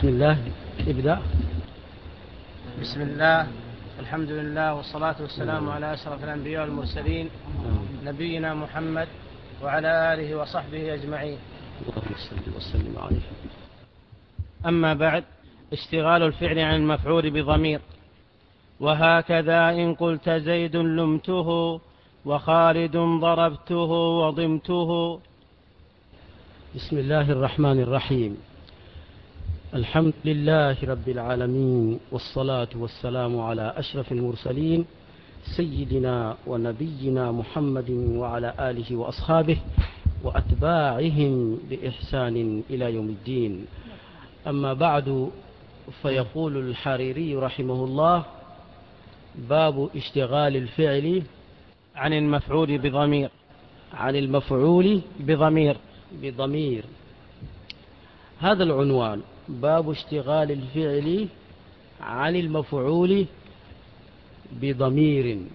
بسم الله. ابدأ. بسم الله، الحمد لله والصلاة والسلام على أشرف الأنبياء والمرسلين نبينا محمد وعلى آله وصحبه أجمعين. اللهم صل وسلم عليه. أما بعد، اشتغال الفعل عن المفعول بضمير. وهكذا إن قلت زيد لمته وخالد ضربته وضمته. بسم الله الرحمن الرحيم. الحمد لله رب العالمين، والصلاة والسلام على أشرف المرسلين سيدنا ونبينا محمد وعلى آله وأصحابه وأتباعهم بإحسان إلى يوم الدين. أما بعد، فيقول الحريري رحمه الله: باب اشتغال الفعل عن المفعول بضمير. عن المفعول بضمير. هذا العنوان: باب اشتغال الفعل عن المفعول بضمير،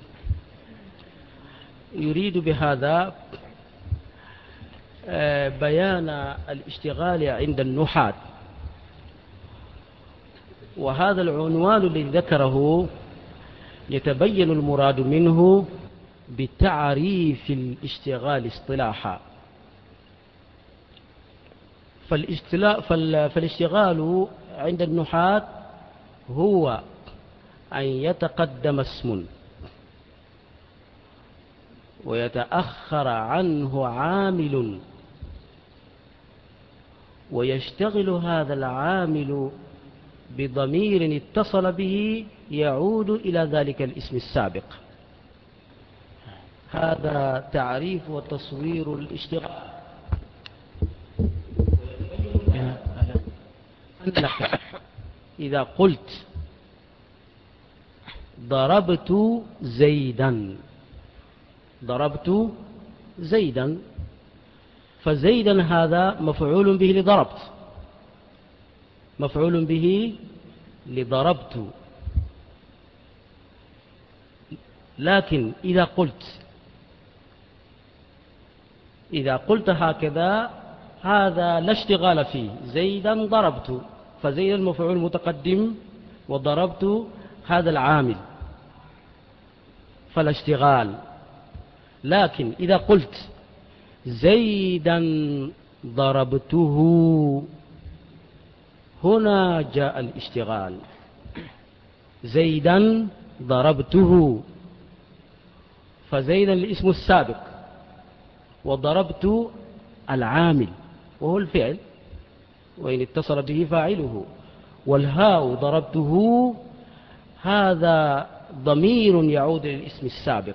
يريد بهذا بيان الاشتغال عند النحاة. وهذا العنوان الذي ذكره يتبين المراد منه بتعريف الاشتغال اصطلاحا. فالاشتغال عند النحاة هو أن يتقدم اسم ويتأخر عنه عامل، ويشتغل هذا العامل بضمير اتصل به يعود إلى ذلك الاسم السابق. هذا تعريف وتصوير الاشتغال. إذا قلت ضربت زيدا، فزيدا هذا مفعول به لضربت، مفعول به لضربت. لكن إذا قلت هكذا، هذا لا اشتغال فيه. زيدا ضربت، فزيدا المفعول متقدم وضربت هذا العامل، فلا اشتغال. لكن إذا قلت زيدا ضربته، هنا جاء الاشتغال. زيدا ضربته، فزيدا الاسم السابق وضربت العامل وهو الفعل، وإن اتصل به فاعله. والهاء ضربته هذا ضمير يعود للاسم السابق،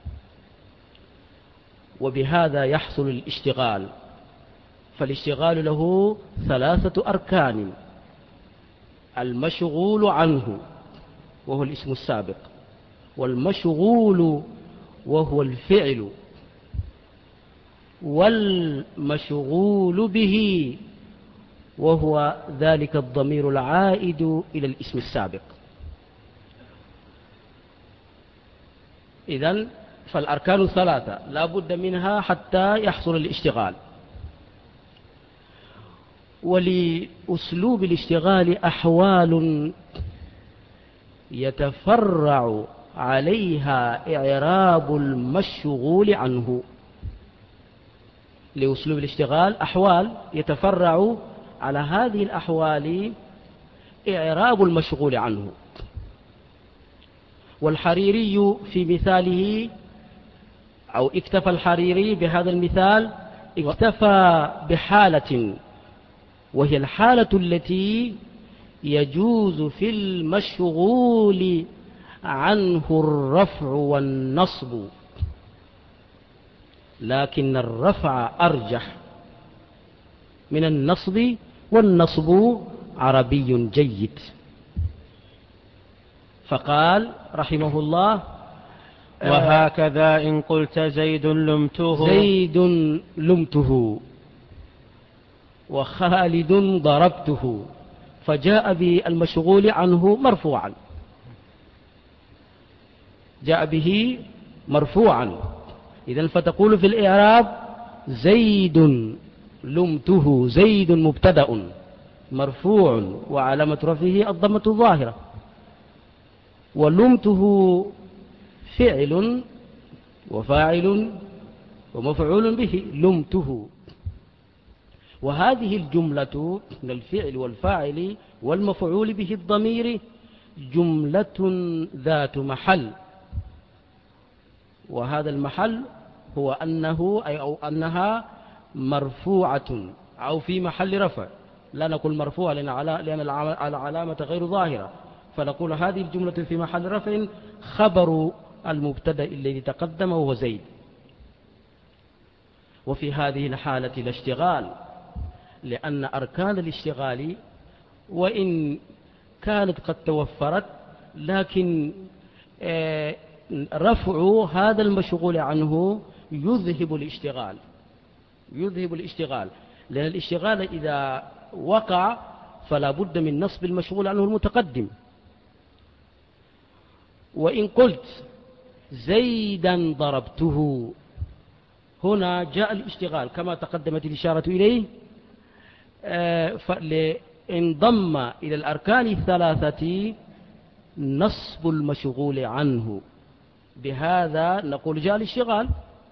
وبهذا يحصل الاشتغال. فالاشتغال له 3 أركان: المشغول عنه وهو الاسم السابق، والمشغول وهو الفعل، والمشغول به وهو ذلك الضمير العائد إلى الاسم السابق. إذن فالأركان 3 لا بد منها حتى يحصل الاشتغال. ولأسلوب الاشتغال أحوال يتفرع عليها إعراب المشغول عنه. لأسلوب الاشتغال أحوال يتفرع على هذه الأحوال إعراب المشغول عنه. والحريري في مثاله، أو اكتفى الحريري بهذا المثال، اكتفى بحالة، وهي الحالة التي يجوز في المشغول عنه الرفع والنصب، لكن الرفع أرجح من النصب، والنصب عربي جيد. فقال رحمه الله: وهكذا إن قلت زيد لمته وخالد ضربته، فجاء بالمشغول عنه مرفوعا، جاء به مرفوعا. إذن فتقول في الإعراب: زيد لمته. زيد مبتدأ، مرفوع وعلامة رفعه الضمة الظاهرة. ولمته فعل وفاعل ومفعول به، لمته. وهذه الجملة من الفعل والفاعل والمفعول به الضمير جملة ذات محل، وهذا المحل هو أنها مرفوعة أو في محل رفع. لا نقول مرفوعة لأن العلامة غير ظاهرة، فنقول هذه الجملة في محل رفع خبر المبتدأ الذي تقدم وهو زيد. وفي هذه الحالة الاشتغال، لأن أركان الاشتغال وإن كانت قد توفرت، لكن رفع هذا المشغول عنه يذهب الاشتغال، لأن الاشتغال إذا وقع فلا بد من نصب المشغول عنه المتقدم. وإن قلت زيدا ضربته، هنا جاء الاشتغال كما تقدمت الإشارة إليه، فانضم إلى الأركان الثلاثة نصب المشغول عنه، بهذا نقول جاء الاشتغال.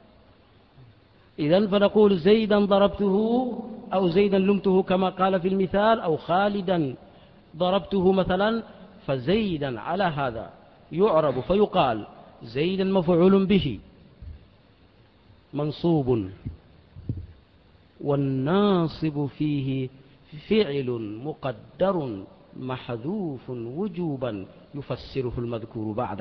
إذن فنقول زيدا ضربته أو زيدا لمته كما قال في المثال، أو خالدا ضربته مثلا. فزيدا على هذا يعرب فيقال زيدا مفعول به منصوب، والناصب فيه فعل مقدر محذوف وجوبا يفسره المذكور بعده.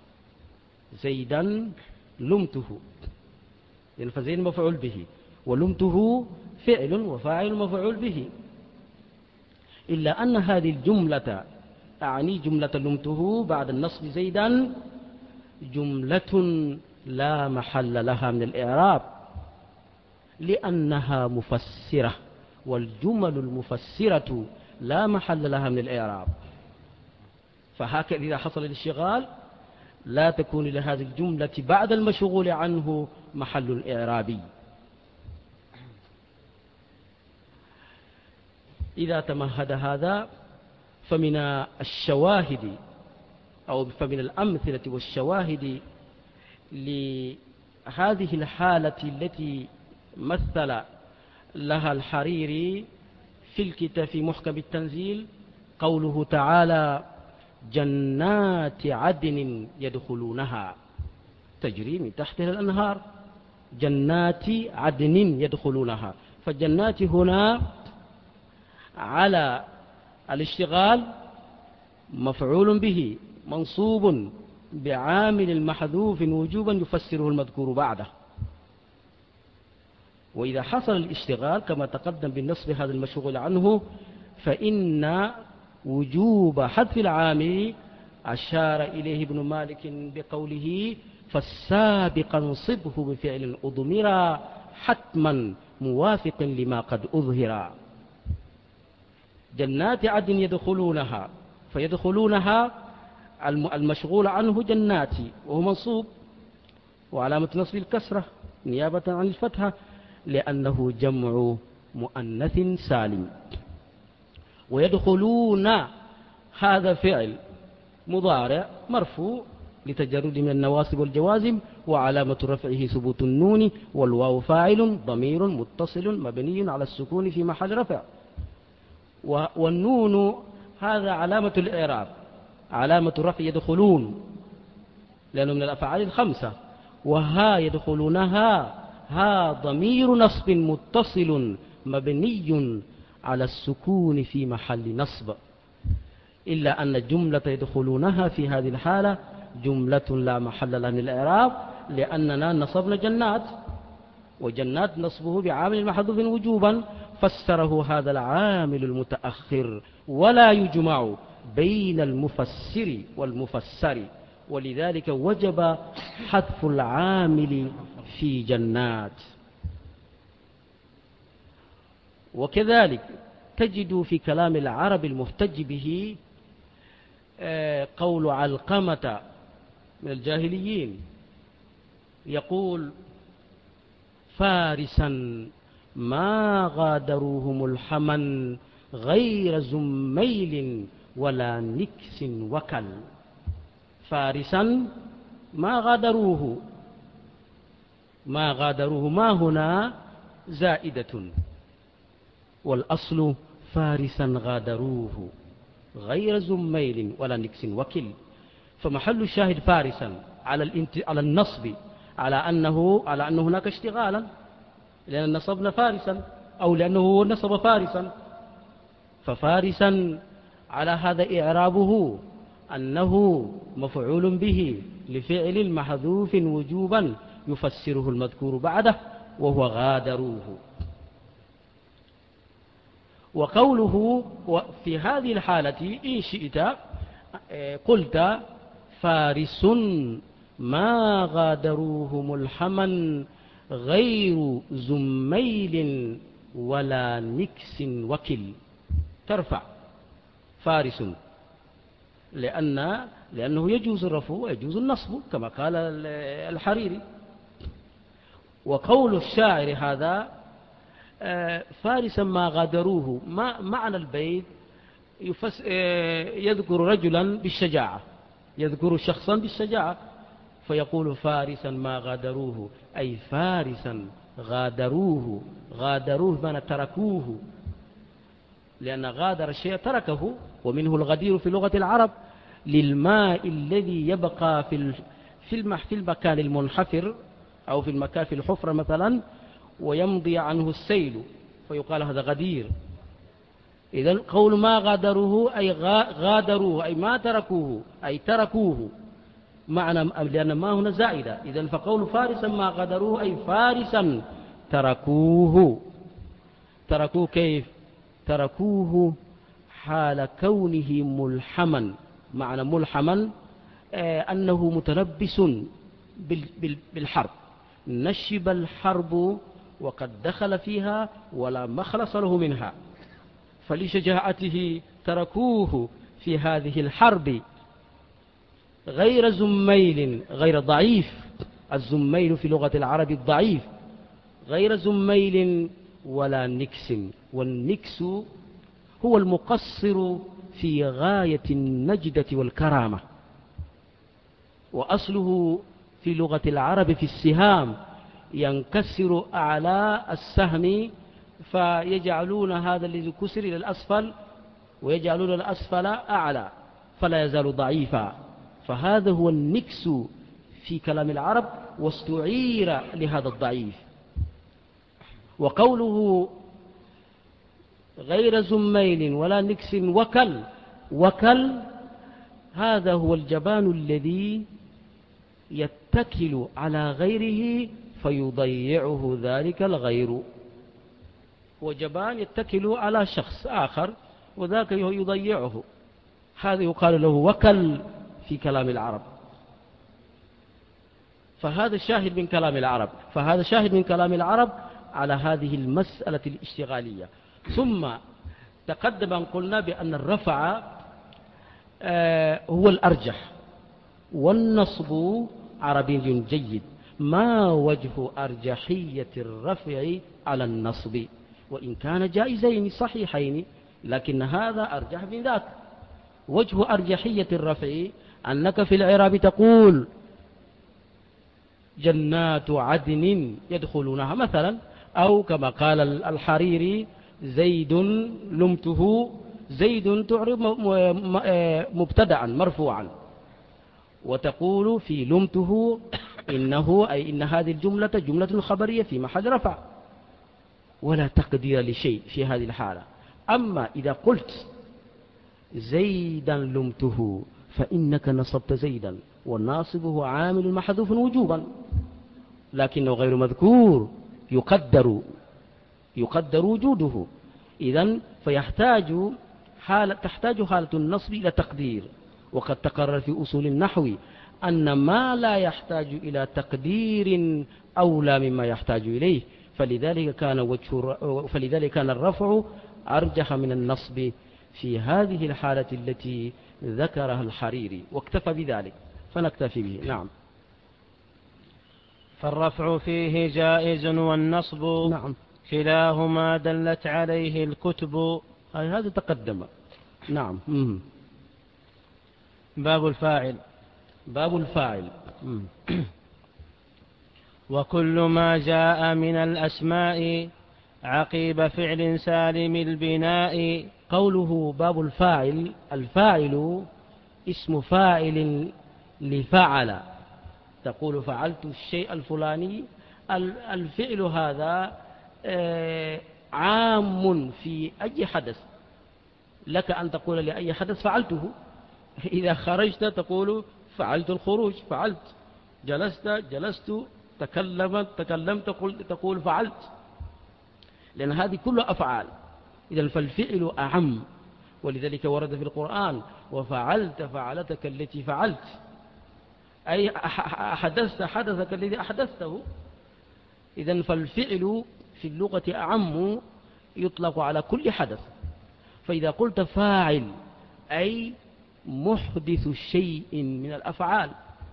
زيدا لمته، فزيد مفعول به، ولمته فعل وفاعل مفعول به. إلا أن هذه الجملة أعني جملة لمته بعد النصب زيدا جملة لا محل لها من الإعراب، لأنها مفسرة، والجمل المفسرة لا محل لها من الإعراب. فهكذا إذا حصل الاشتغال لا تكون لهذه الجملة بعد المشغول عنه محل إعرابي. إذا تمهد هذا فمن الشواهد أو فمن الأمثلة والشواهد لهذه الحالة التي مثل لها الحريري في الكتاب في محكم التنزيل قوله تعالى: جنات عدن يدخلونها تجري من تحتها الأنهار. جنات عدن يدخلونها، فالجنات هنا على الاشتغال مفعول به منصوب بعامل محذوف وجوبا يفسره المذكور بعده. وإذا حصل الاشتغال كما تقدم بالنصب هذا المشغول عنه، فإن وجوب حذف العامل أشار إليه ابن مالك بقوله: فالسابق انصبه بفعل أضمرا حتما موافق لما قد أظهرا. جنات عدن يدخلونها، فيدخلونها المشغول عنه جنات وهو منصوب وعلامة نصب الكسرة نيابة عن الفتحة لأنه جمع مؤنث سالم. ويدخلون هذا فعل مضارع مرفوع لتجرد من النواصب والجوازم، وعلامة رفعه ثبوت النون، والواو فاعل ضمير متصل مبني على السكون في محل رفع. والنون هذا علامة الإعراب، علامة رفع يدخلون لأنه من الأفعال الخمسة. وها يدخلونها ها ضمير نصب متصل مبني على السكون في محل نصب، إلا أن جملة يدخلونها في هذه الحالة جملة لا محل لها من الإعراب، لأننا نصبنا جنات، وجنات نصبه بعامل محذوف وجوبا، فسره هذا العامل المتأخر، ولا يجمع بين المفسر والمفسر، ولذلك وجب حذف العامل في جنات. وكذلك تجد في كلام العرب المحتج به قول علقمة من الجاهليين يقول: فارسا ما غادروهم الحمن غير زميل ولا نكس وكل. فارسا ما غادروه، ما هنا زائدة، والأصل فارسا غادروه غير زميل ولا نكس وكل. فمحل الشاهد فارسا على النصب، على أن هناك اشتغالا، لأن نصبنا فارسا أو لأنه نصب فارسا. ففارسا على هذا إعرابه أنه مفعول به لفعل محذوف وجوبا يفسره المذكور بعده وهو غادروه. وقوله في هذه الحالة إن شئت قلت فارس ما غادروه ملحما غير زميل ولا نكس وكل. ترفع فارس لأنه يجوز الرفع ويجوز النصب كما قال الحريري. وقول الشاعر هذا فارسا ما غادروه، ما معنى البيت؟ يذكر رجلا بالشجاعة، يذكر شخصا بالشجاعة فيقول فارسا ما غادروه، أي فارسا غادروه. غادروه بمعنى تركوه، لأن غادر الشيء تركه، ومنه الغدير في لغة العرب للماء الذي يبقى في المكان المنحفر أو في المكان في الحفرة مثلا ويمضي عنه السيل فيقال هذا غدير. إذن قول ما غادروه أي غادروه أي ما تركوه أي تركوه، معنى لأن ما هنا زائدة. إذن فقول فارسا ما غادروه أي فارسا تركوه. تركوه كيف؟ تركوه حال كونه ملحما. معنى ملحما أنه متلبس بالحرب، نشب الحرب وقد دخل فيها ولا مخلص له منها، فلشجاعته تركوه في هذه الحرب. غير زميل، غير ضعيف، الزميل في لغة العرب الضعيف، غير زميل ولا نكس. والنكس هو المقصر في غاية النجدة والكرامة، وأصله في لغة العرب في السهام، ينكسر أعلى السهم فيجعلون هذا الذي كسر إلى الأسفل ويجعلون الأسفل أعلى فلا يزال ضعيفا. فهذا هو النكس في كلام العرب واستعير لهذا الضعيف. وقوله غير زميل ولا نكس وكل، وكل هذا هو الجبان الذي يتكل على غيره فيضيعه ذلك الغير. هو جبان يتكل على شخص آخر وذاك يضيعه، هذا يقال له وكل في كلام العرب. فهذا شاهد من كلام العرب، فهذا شاهد من كلام العرب على هذه المسألة الاشتغالية. ثم تقدم أن قلنا بأن الرفع هو الأرجح والنصب عربي جيد. ما وجه أرجحية الرفع على النصب؟ وإن كان جائزين صحيحين لكن هذا أرجح من ذاك. وجه أرجحية الرفع أنك في الإعراب تقول جنات عدن يدخلونها مثلا، أو كما قال الحريري زيد لمته، زيد تعرب مبتدعا مرفوعا، وتقول في لمته إنه أي إن هذه الجملة جملة خبرية في محل رفع ولا تقدير لشيء في هذه الحالة. أما إذا قلت زيدا لمته فإنك نصبت زيدا، والناصبه عامل محذوف وجوبا لكنه غير مذكور، يقدر وجوده. إذن تحتاج حالة النصب إلى تقدير. وقد تقرر في أصول النحو أن ما لا يحتاج إلى تقدير أولى مما يحتاج إليه، فلذلك كان الرفع أرجح من النصب في هذه الحالة التي ذكرها الحريري، واكتفى بذلك فنكتفي به. نعم. فالرفع فيه جائز والنصب نعم. كلاهما دلت عليه الكتب، هذا تقدم. نعم. باب الفاعل. باب الفاعل. وكل ما جاء من الأسماء عقيب فعل سالم البناء. قوله باب الفاعل، الفاعل اسم فاعل لفعل، تقول فعلت الشيء الفلاني. الفعل هذا عام في أي حدث، لك أن تقول لأي حدث فعلته. إذا خرجت تقول فعلت الخروج، فعلت جلست، تكلمت تقول فعلت، لأن هذه كلها أفعال. إذن فالفعل أعم، ولذلك ورد في القرآن وفعلت فعلتك التي فعلت، أي أحدثت حدثك الذي أحدثته. إذن فالفعل في اللغة أعم، يطلق على كل حدث. فإذا قلت فاعل أي محدث شيء من الأفعال.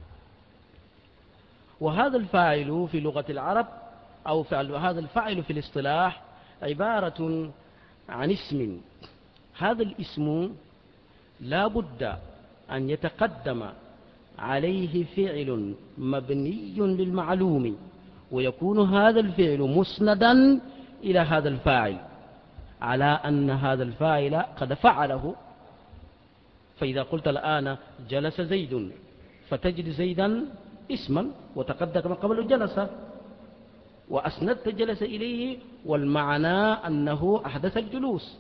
وهذا الفاعل في لغة العرب أو هذا الفاعل في الاصطلاح عبارة عن اسم. هذا الاسم لا بد أن يتقدم عليه فعل مبني للمعلوم، ويكون هذا الفعل مسندا إلى هذا الفاعل على أن هذا الفاعل قد فعله. فإذا قلت الآن جلس زيد، فتجد زيدا اسما وتقدم قبل جلس، وأسندت جلس إليه، والمعنى أنه أحدث الجلوس.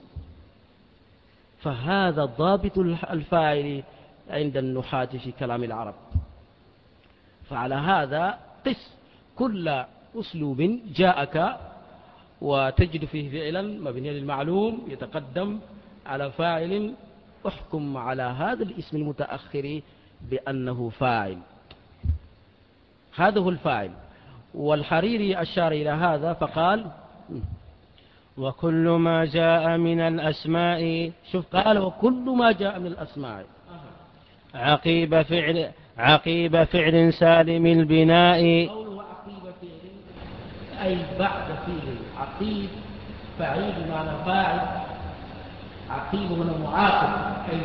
فهذا ضابط الفاعل عند النحاة في كلام العرب. فعلى هذا قس كل أسلوب جاءك وتجد فيه فعلا مبني للمعلوم يتقدم على فاعل، احكم على هذا الاسم المتأخر بأنه فاعل. هذا هو الفاعل. والحريري أشار إلى هذا فقال وكل ما جاء من الأسماء. شوف، قال وكل ما جاء من الأسماء عقيب فعل سالم البناء. قوله عقيب فعل أي بعد فعل. عقيب فعيل بمعنى فاعل، عقيب هنا معاقب، أي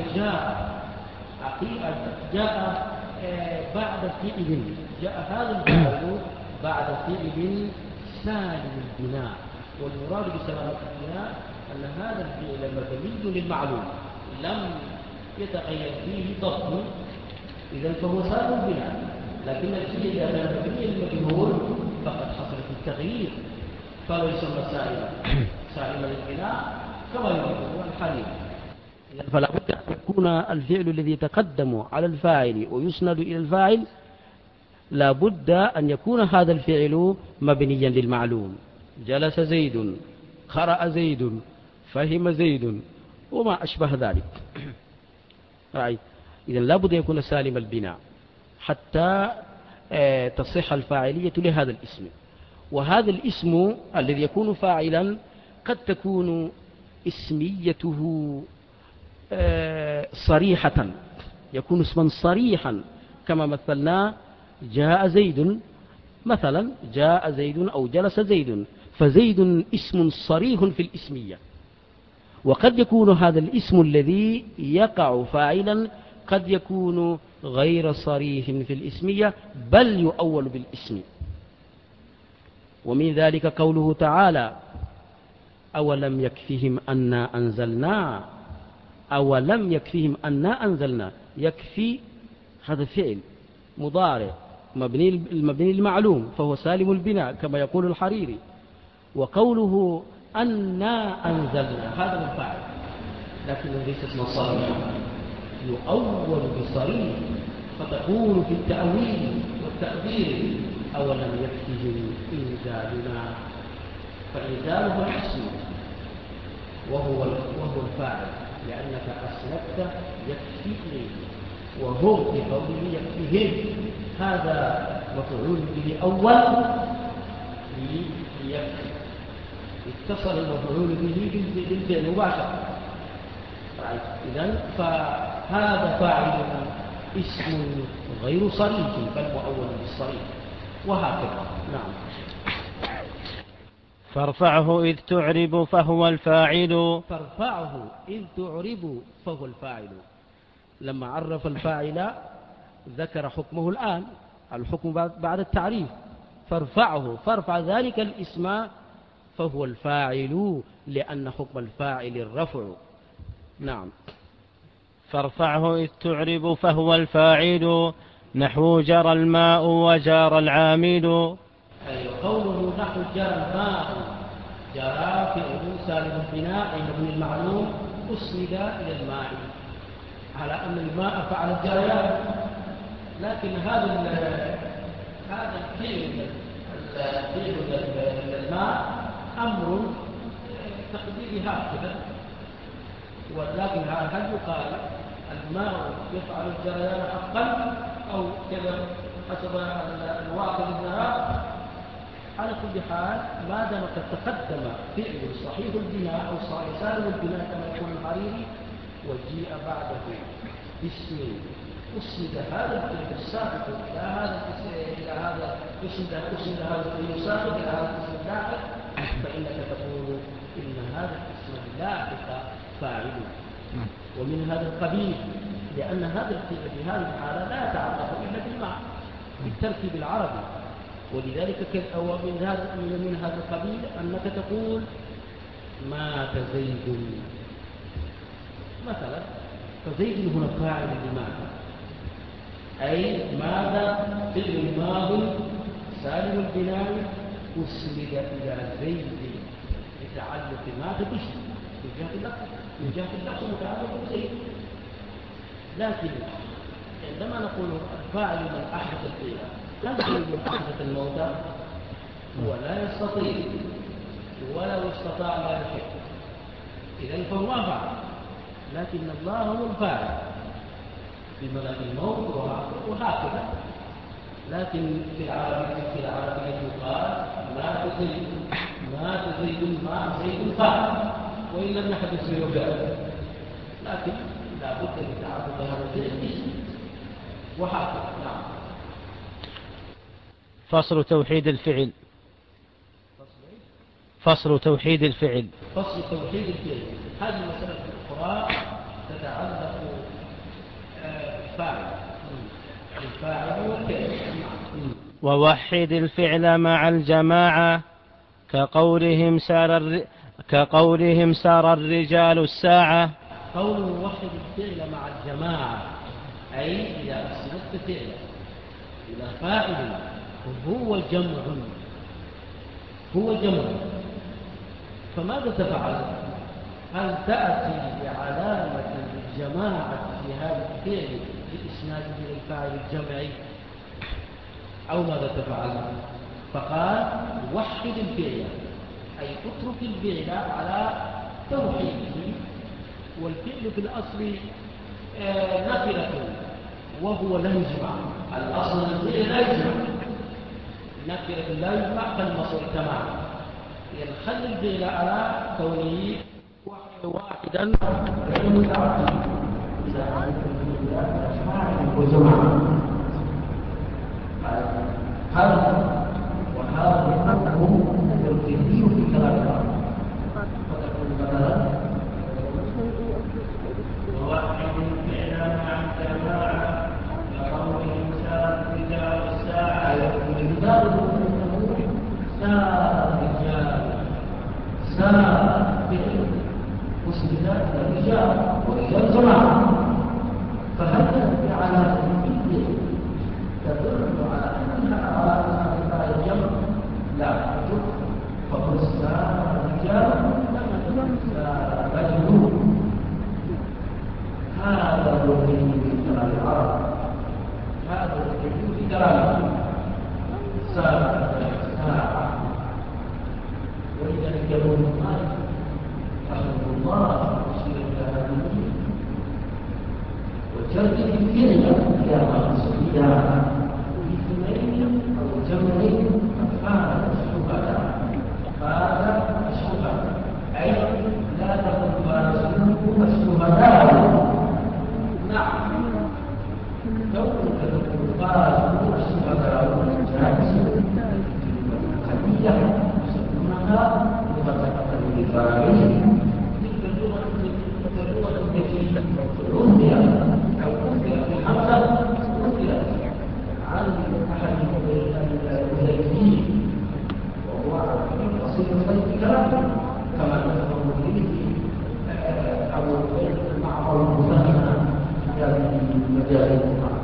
جاء بعد فعل، جاء هذا الفعل بعد فعل سالم البناء. والمراد بسلامة البناء أن هذا الفعل مبني للمعلوم لم يتغير فيه ضبط، إذا فهو سالم البناء. لكن الفعل إذا كان مبني للمجهول فقد حصل في التغيير، فهو يسمى سالم البناء كما يقول الحديث. فلا بد أن يكون الفعل الذي يتقدم على الفاعل ويسند إلى الفاعل، لا بد أن يكون هذا الفعل مبنيا للمعلوم. جلس زيد، قرأ زيد، فهم زيد، وما أشبه ذلك. إذن لا بد أن يكون سالم البناء حتى تصح الفاعلية لهذا الاسم. وهذا الاسم الذي يكون فاعلا قد تكون اسميته صريحة، يكون اسما صريحا كما مثلنا جاء زيد مثلا، جاء زيد أو جلس زيد، فزيد اسم صريح في الاسمية. وقد يكون هذا الاسم الذي يقع فاعلا قد يكون غير صريح في الاسمية، بل يؤول بالاسم. ومن ذلك قوله تعالى أولم يكفهم أنا أنزلنا. أولم يكفهم أنا أنزلنا، يكفي هذا فعل مضارع مبني المعلوم فهو سالم البناء كما يقول الحريري. وقوله أنا أنزلنا هذا من فاعل، لكن ليس اسم صريح، يؤول بصريح، فتكون في التأويل والتأويل أولم يكفهم إنزالنا، فإنزاله الاسم وهو الفاعل، لأنك أسندت يكفي إليه، وهو في قوله يكفيهم هذا مفعول به أول ليكفي، اتصل المفعول به بالفعل مباشرة. إذن فهذا فاعل اسم غير صريح بل مؤول بالصريح، وهكذا. نعم. فارفعه إذ تعرب فهو الفاعل. فارفعه إذ تعرب فهو الفاعل. لما عرف الفاعل ذكر حكمه الآن، الحكم بعد التعريف. فارفع ذلك الاسم فهو الفاعل، لأن حكم الفاعل الرفع. نعم. فارفعه إذ تعرب فهو الفاعل، نحو جرى الماء وجار العامل. أي قوله نحو جرى الماء، جرى فعل سالم البناء من المعلوم أسند إلى الماء على أن الماء فعل الجريان، لكن هذا الفعل الماء أمر تقديري هكذا، ولكن هل يقال الماء يفعل الجريان حقا أو كذا حسب الواقع الذهاب؟ على كل حال ما دام قد تقدم فعل صحيح البناء أو سالم البناء كما يقول الحريري، وجيء بعده باسم أسند هذا الفعل السابق إلى هذا أسند هذا الفعل السابق إلى هذا الاسم اللاحق، فإنك تقول إن هذا الاسم اللاحق فاعل. ومن هذا القبيل، لأن هذا الفعل في هذه الحالة لا يتعلق إلا بالمعنى بالتركيب العربي، ولذلك من هذا القبيل أنك تقول مات زيد مثلا، فزيد هنا فاعل لماذا؟ أي ماذا فعل ماض سالم البناء أسند إلى زيد لتعلق مات باسم من جهة اللفظ متعلق بزيد. لكن عندما نقول الفاعل من أحدث الفعل، هل من أحدث الموتى ولا يستطيع، ولو استطاع لا يحب، إذن فهو فاعل، لكن الله هو الفاعل بملك الموت وهكذا. لكن في العربية يقال مات زيد فاعل، وإن لم يحدث منه فعل، لكن لا بد من تعرض هذا الفعل وهكذا. نعم. فصل توحيد الفعل. فصل توحيد الفعل. هذه المسألة الأخرى تتعلق الفاعل والفعل. ووحد الفعل مع الجماعة، كقولهم سار الرجال الساعة. قوله وحد الفعل مع الجماعة، أي إذا أسندت فعل إلى فاعل هو جمع، فماذا تفعل؟ هل تأتي بعلامة الجماعة في هذا الفعل لإسناده إلى الفاعل الجمعي أو ماذا تفعل؟ فقال وحد الفعل، أي اترك الفعل على توحيده، والفعل في الأصل نفلة وهو لا يجمع، الأصل الفعل لا يجمع، نفلة لا يجمع كالمصر تماما، يخلي الفعل على كونه واحدا وهذا حكمه التركيبي في كلام العرب، فتكون مثلا ووحد الفعل مع الجماعة كقولهم سار الرجال الساعة، الرجال سار فعل واسم الرجال ورجال جماعة، فهذا على تدل على أنها الجمع لا تدل، فقل سار الرجال رجل، هذا هو الدليل في كلام العرب، هذا هو الدليل في كلام سار الساعة. ولذلك يقول مالك رحمه الله يشير إلى هذا الدين وترك الفعل إلى مقصودها باثنين أو جمعين فهذا الشهداء، أي لا تكن فاسده الشهداء. نعم، كونك تكون فاسده الشهداء جائز، خديجة يسمونها مجال القرآن.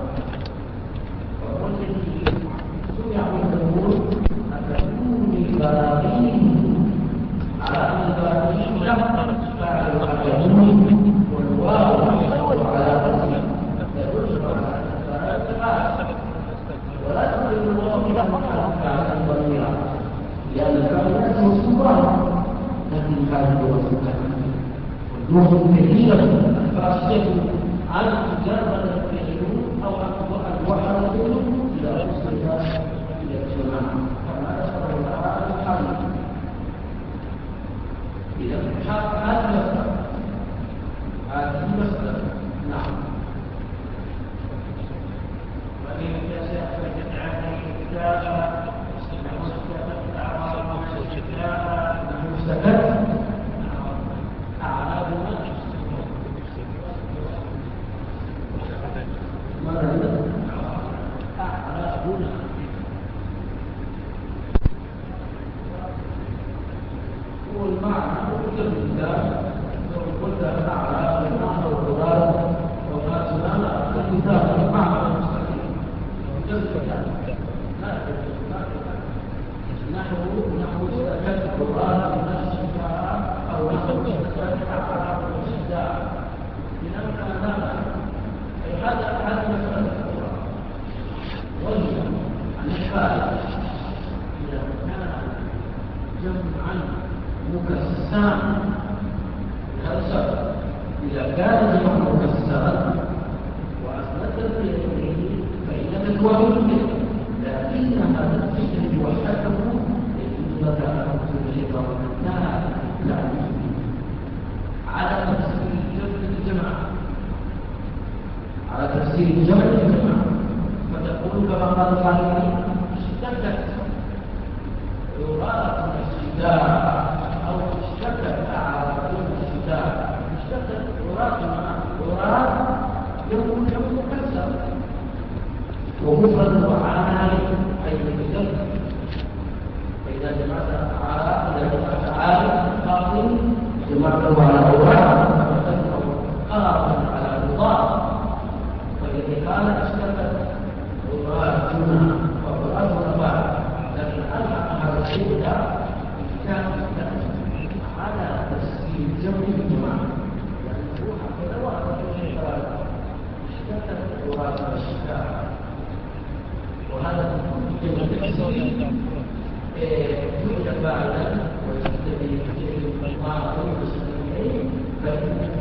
والذي سمع يقول أتكون البراهين على أن البراهين لا تفعل العجمون والواو على رسم تدل على الفعل ولا تدل الله على الضمير لأن الفعل اسم السورة لكن الفعل هو السورة واللغة كثيرة فأصدق عن مجرد الفعل أو الوحر إلى أصلها إلى الجماعة كما أشبه تعالى الحرب إذا هذه مسألة نعم. وإن كسأت عن الكتاب إذا كان جمع مكسرا وأسند الفعل فإنك توافق لكن هذا الفعل وحده يجوز لك أن تجرب لا على تفسير الجمع على تفسير الجمع الجمع فتقول كما قال الصالحين اشتدت عراة الشتاء أو اشتدت أعراض الشتاء اشتدت عراة يوم مكسر ومفرد وعامل أي بجد فإذا جمعت عراة إذا جمعت عامل قاطن جمعته على عراة قاطن على مضاف وإذا قال اشتدت عراة وعراة نبات لكن هذا الشيء كان على تسجيل جمع الجماعة يعني روح كذا واحد اشتدت عراة الشتاء وهذا يوجد فاعلا ويستدعي ما يستدعي فإن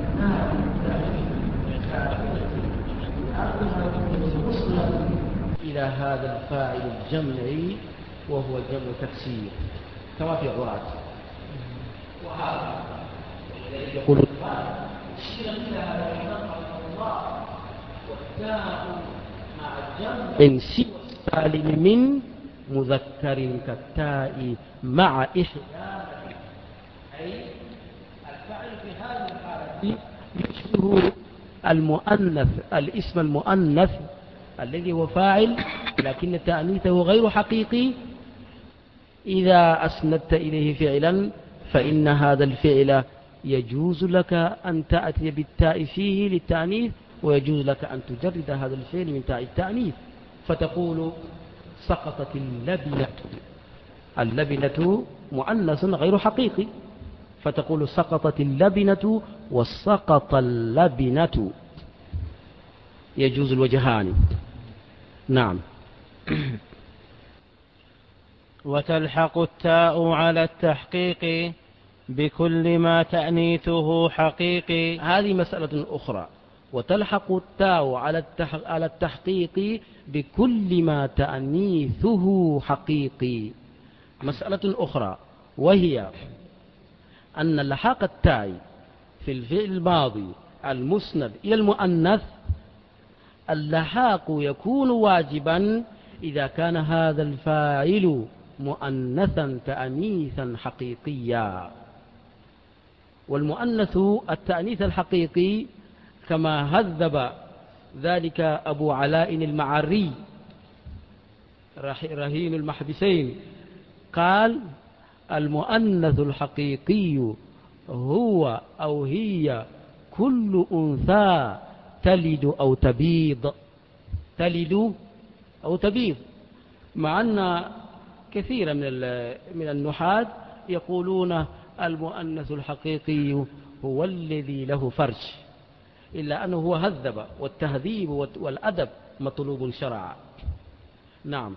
إلى هذا الفاعل الجمعي وهو جمع تكسير كما في عراة وهذا يقول الفاعل إلى هذا الله والتاء مع الجمع سوى السالم من مذكر كالتاء مع إحدى أي الفاعل في هذه الحالة يشبه المؤنث الاسم المؤنث الذي هو فاعل لكن تأنيثه غير حقيقي إذا أسندت إليه فعلا فإن هذا الفعل يجوز لك أن تأتي بالتاء فيه للتأنيث ويجوز لك أن تجرد هذا الفعل من تاء التأنيث فتقول سقطت اللبنة. اللبنة مؤنث غير حقيقي فتقول سقطت اللبنة وسقط اللبنة يجوز الوجهان. نعم. وتلحق التاء على التحقيق بكل ما تأنيثه حقيقي. هذه مسألة أخرى. وتلحق التاء على التحقيق بكل ما تأنيثه حقيقي. مسألة أخرى وهي أن لحاق التاء في الفعل الماضي المسند إلى المؤنث اللحاق يكون واجبا إذا كان هذا الفاعل مؤنثا تأنيثا حقيقيا. والمؤنث التأنيث الحقيقي كما هذب ذلك أبو علاء المعري رهين المحبسين قال المؤنث الحقيقي هو أو هي كل أنثى تلد أو تبيض، تلد أو تبيض، مع أن كثيرا من النحاة يقولون المؤنث الحقيقي هو الذي له فرج، إلا أنه هو هذب، والتهذيب والأدب مطلوب شرعا. نعم.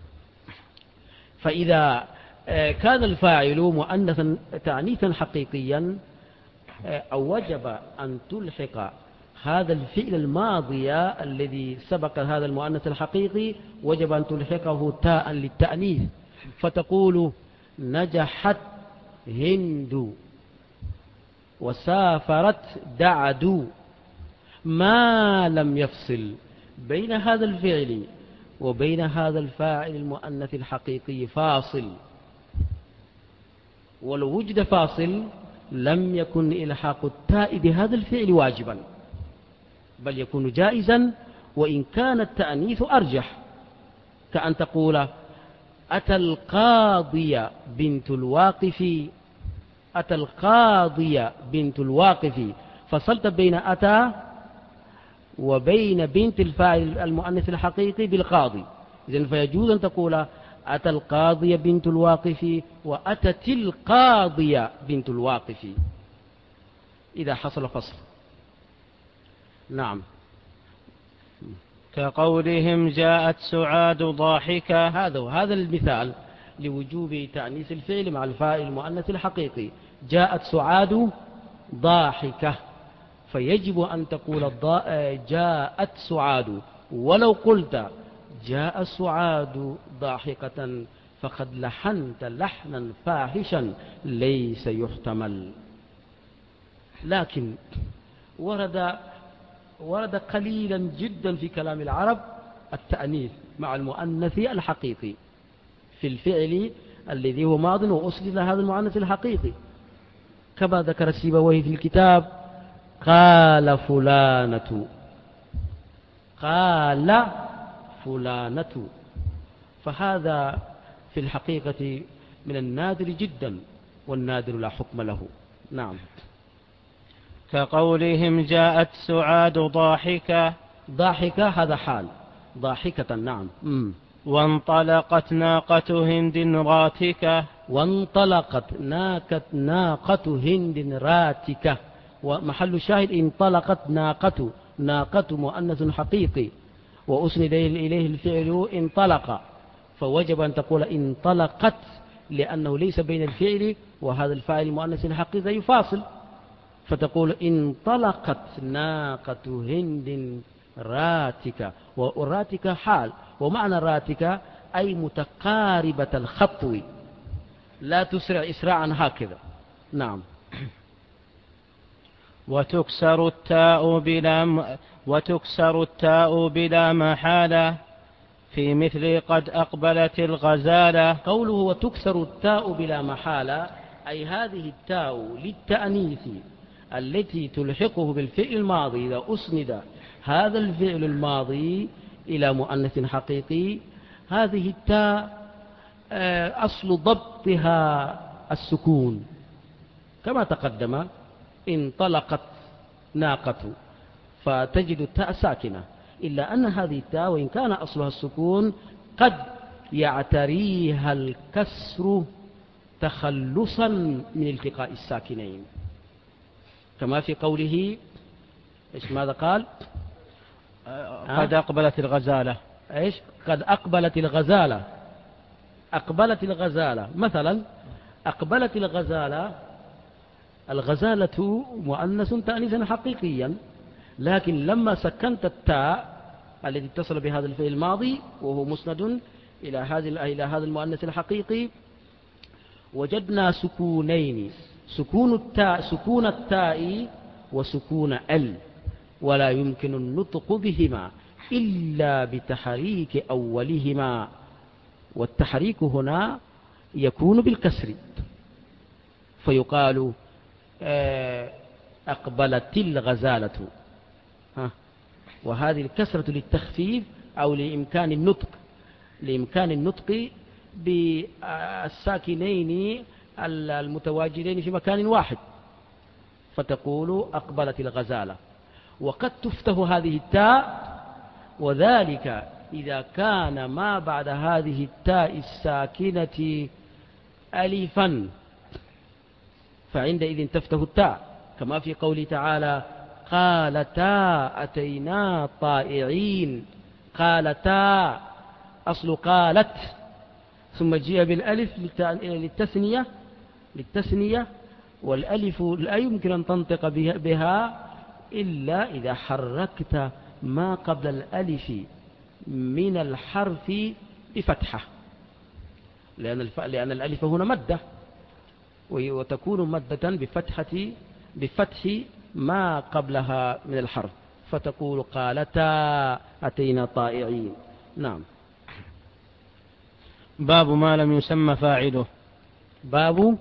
فإذا كان الفاعل مؤنثا تعنيثا حقيقيا، أو وجب أن تلحق هذا الفعل الماضي الذي سبق هذا المؤنث الحقيقي، وجب أن تلحقه تاء للتأنيث، فتقول نجحت هند وسافرت دعد، ما لم يفصل بين هذا الفعل وبين هذا الفاعل المؤنث الحقيقي فاصل. ولو وجد فاصل لم يكن إلحاق التاء بهذا الفعل واجبا، بل يكون جائزا، وإن كان التأنيث أرجح، كأن تقول أتى القاضية بنت الواقف، أتى القاضية بنت الواقف، فصلت بين أتى وبين بنت الفاعل المؤنث الحقيقي بالقاضي، إذن فيجوز أن تقول أتى القاضية بنت الواقف وأتت القاضية بنت الواقف إذا حصل فصل. نعم. كقولهم جاءت سعاد ضاحكة، هذا المثال لوجوب تأنيث الفعل مع الفاعل المؤنث الحقيقي. جاءت سعاد ضاحكة، فيجب أن تقول جاءت سعاد، ولو قلت جاء سعاد ضاحكة فقد لحنت لحنا فاحشا ليس يحتمل. لكن ورد قليلا جدا في كلام العرب التأنيث مع المؤنث الحقيقي في الفعل الذي هو ماض وأسند هذا المؤنث الحقيقي، كما ذكر السيبويه في الكتاب قال فلانة، قال فلانة، فهذا في الحقيقة من النادر جدا، والنادر لا حكم له. نعم. كقولهم جاءت سعاد ضاحكة، ضاحكة هذا حال، ضاحكة. نعم. وانطلقت ناقة هند راتكة، وانطلقت ناقة هند راتكة، ومحل شاهد انطلقت ناقة مؤنث حقيقي، وأسند إليه الفعل انطلق، فوجب أن تقول انطلقت، لأنه ليس بين الفعل وهذا الفاعل المؤنث الحقيقي يفاصل، فتقول انطلقت ناقة هند راتكة. والراتكة حال، ومعنى الراتكة أي متقاربة الخطو، لا تسرع إسراعا هكذا. نعم. وتكسر التاء بلا محالة في مثل قد أقبلت الغزالة. قوله وتكسر التاء بلا محالة، أي هذه التاء للتأنيث التي تلحقه بالفعل الماضي إذا أسند هذا الفعل الماضي إلى مؤنث حقيقي، هذه التاء أصل ضبطها السكون كما تقدم، انطلقت ناقة، فتجد التاء ساكنة، إلا أن هذه التاء وإن كان أصلها السكون قد يعتريها الكسر تخلصا من التقاء الساكنين، كما في قوله إيش ماذا قال؟ قد أقبلت الغزالة. إيش؟ قد أقبلت الغزالة. أقبلت الغزالة مثلا، أقبلت الغزالة، الغزالة مؤنث تأنيثا حقيقيا، لكن لما سكنت التاء الذي اتصل بهذا الفعل الماضي وهو مسند إلى هذا المؤنث الحقيقي، وجدنا سكونين، سكون التاء وسكون ال، ولا يمكن النطق بهما إلا بتحريك أولهما، والتحريك هنا يكون بالكسر، فيقال أقبلت الغزالة، وهذه الكسرة للتخفيف أو لإمكان النطق بالساكنين المتواجدين في مكان واحد، فتقول أقبلت الغزالة. وقد تفتح هذه التاء، وذلك إذا كان ما بعد هذه التاء الساكنة ألفا فعندئذ تفتح التاء، كما في قوله تعالى قالتا أتينا طائعين. قالتا أصل قالت، ثم جاء بالألف للتثنية، والألف لا يمكن أن تنطق بها إلا إذا حركت ما قبل الألف من الحرف بفتحة، لأن الألف هنا مدة، وتكون مدة بفتح ما قبلها من الحرف، فتقول قالتا أتينا طائعين. نعم. باب ما لم يسمى فاعله. باب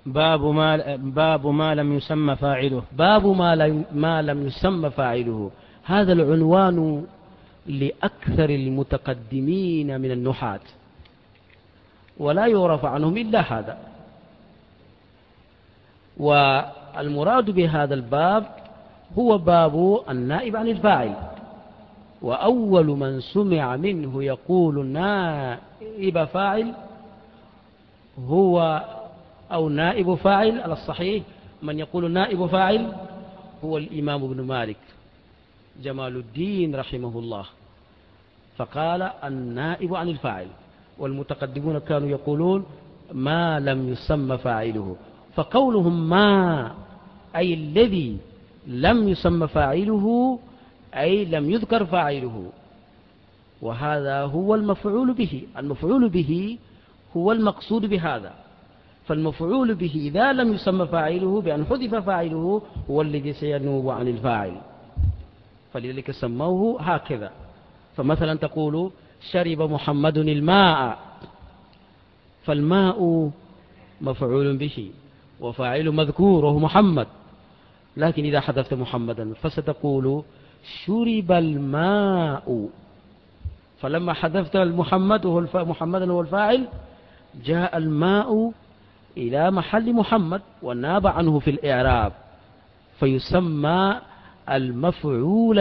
ما لم يسمى فاعله. باب ما لم يسمى فاعله. هذا العنوان لأكثر المتقدمين من النحاة، ولا يعرف عنهم إلا هذا. والمراد بهذا الباب هو باب النائب عن الفاعل، وأول من سمع منه يقول نائب فاعل هو، أو نائب فاعل على الصحيح، من يقول نائب فاعل هو الإمام ابن مالك جمال الدين رحمه الله، فقال النائب عن الفاعل. والمتقدمون كانوا يقولون ما لم يسمى فاعله، فقولهم ما أي الذي لم يسمى فاعله، أي لم يذكر فاعله، وهذا هو المفعول به. المفعول به هو المقصود بهذا، فالمفعول به إذا لم يسمى فاعله بأن حذف فاعله هو الذي سينوب عن الفاعل، فلذلك سموه هكذا. فمثلا تقول شرب محمد الماء، فالماء مفعول به وفاعل مذكور وهو محمد، لكن إذا حذفت محمدا فستقول شرب الماء، فلما حذفت محمدا هو الفاعل جاء الماء إلى محل محمد وناب عنه في الإعراب، فيسمى المفعول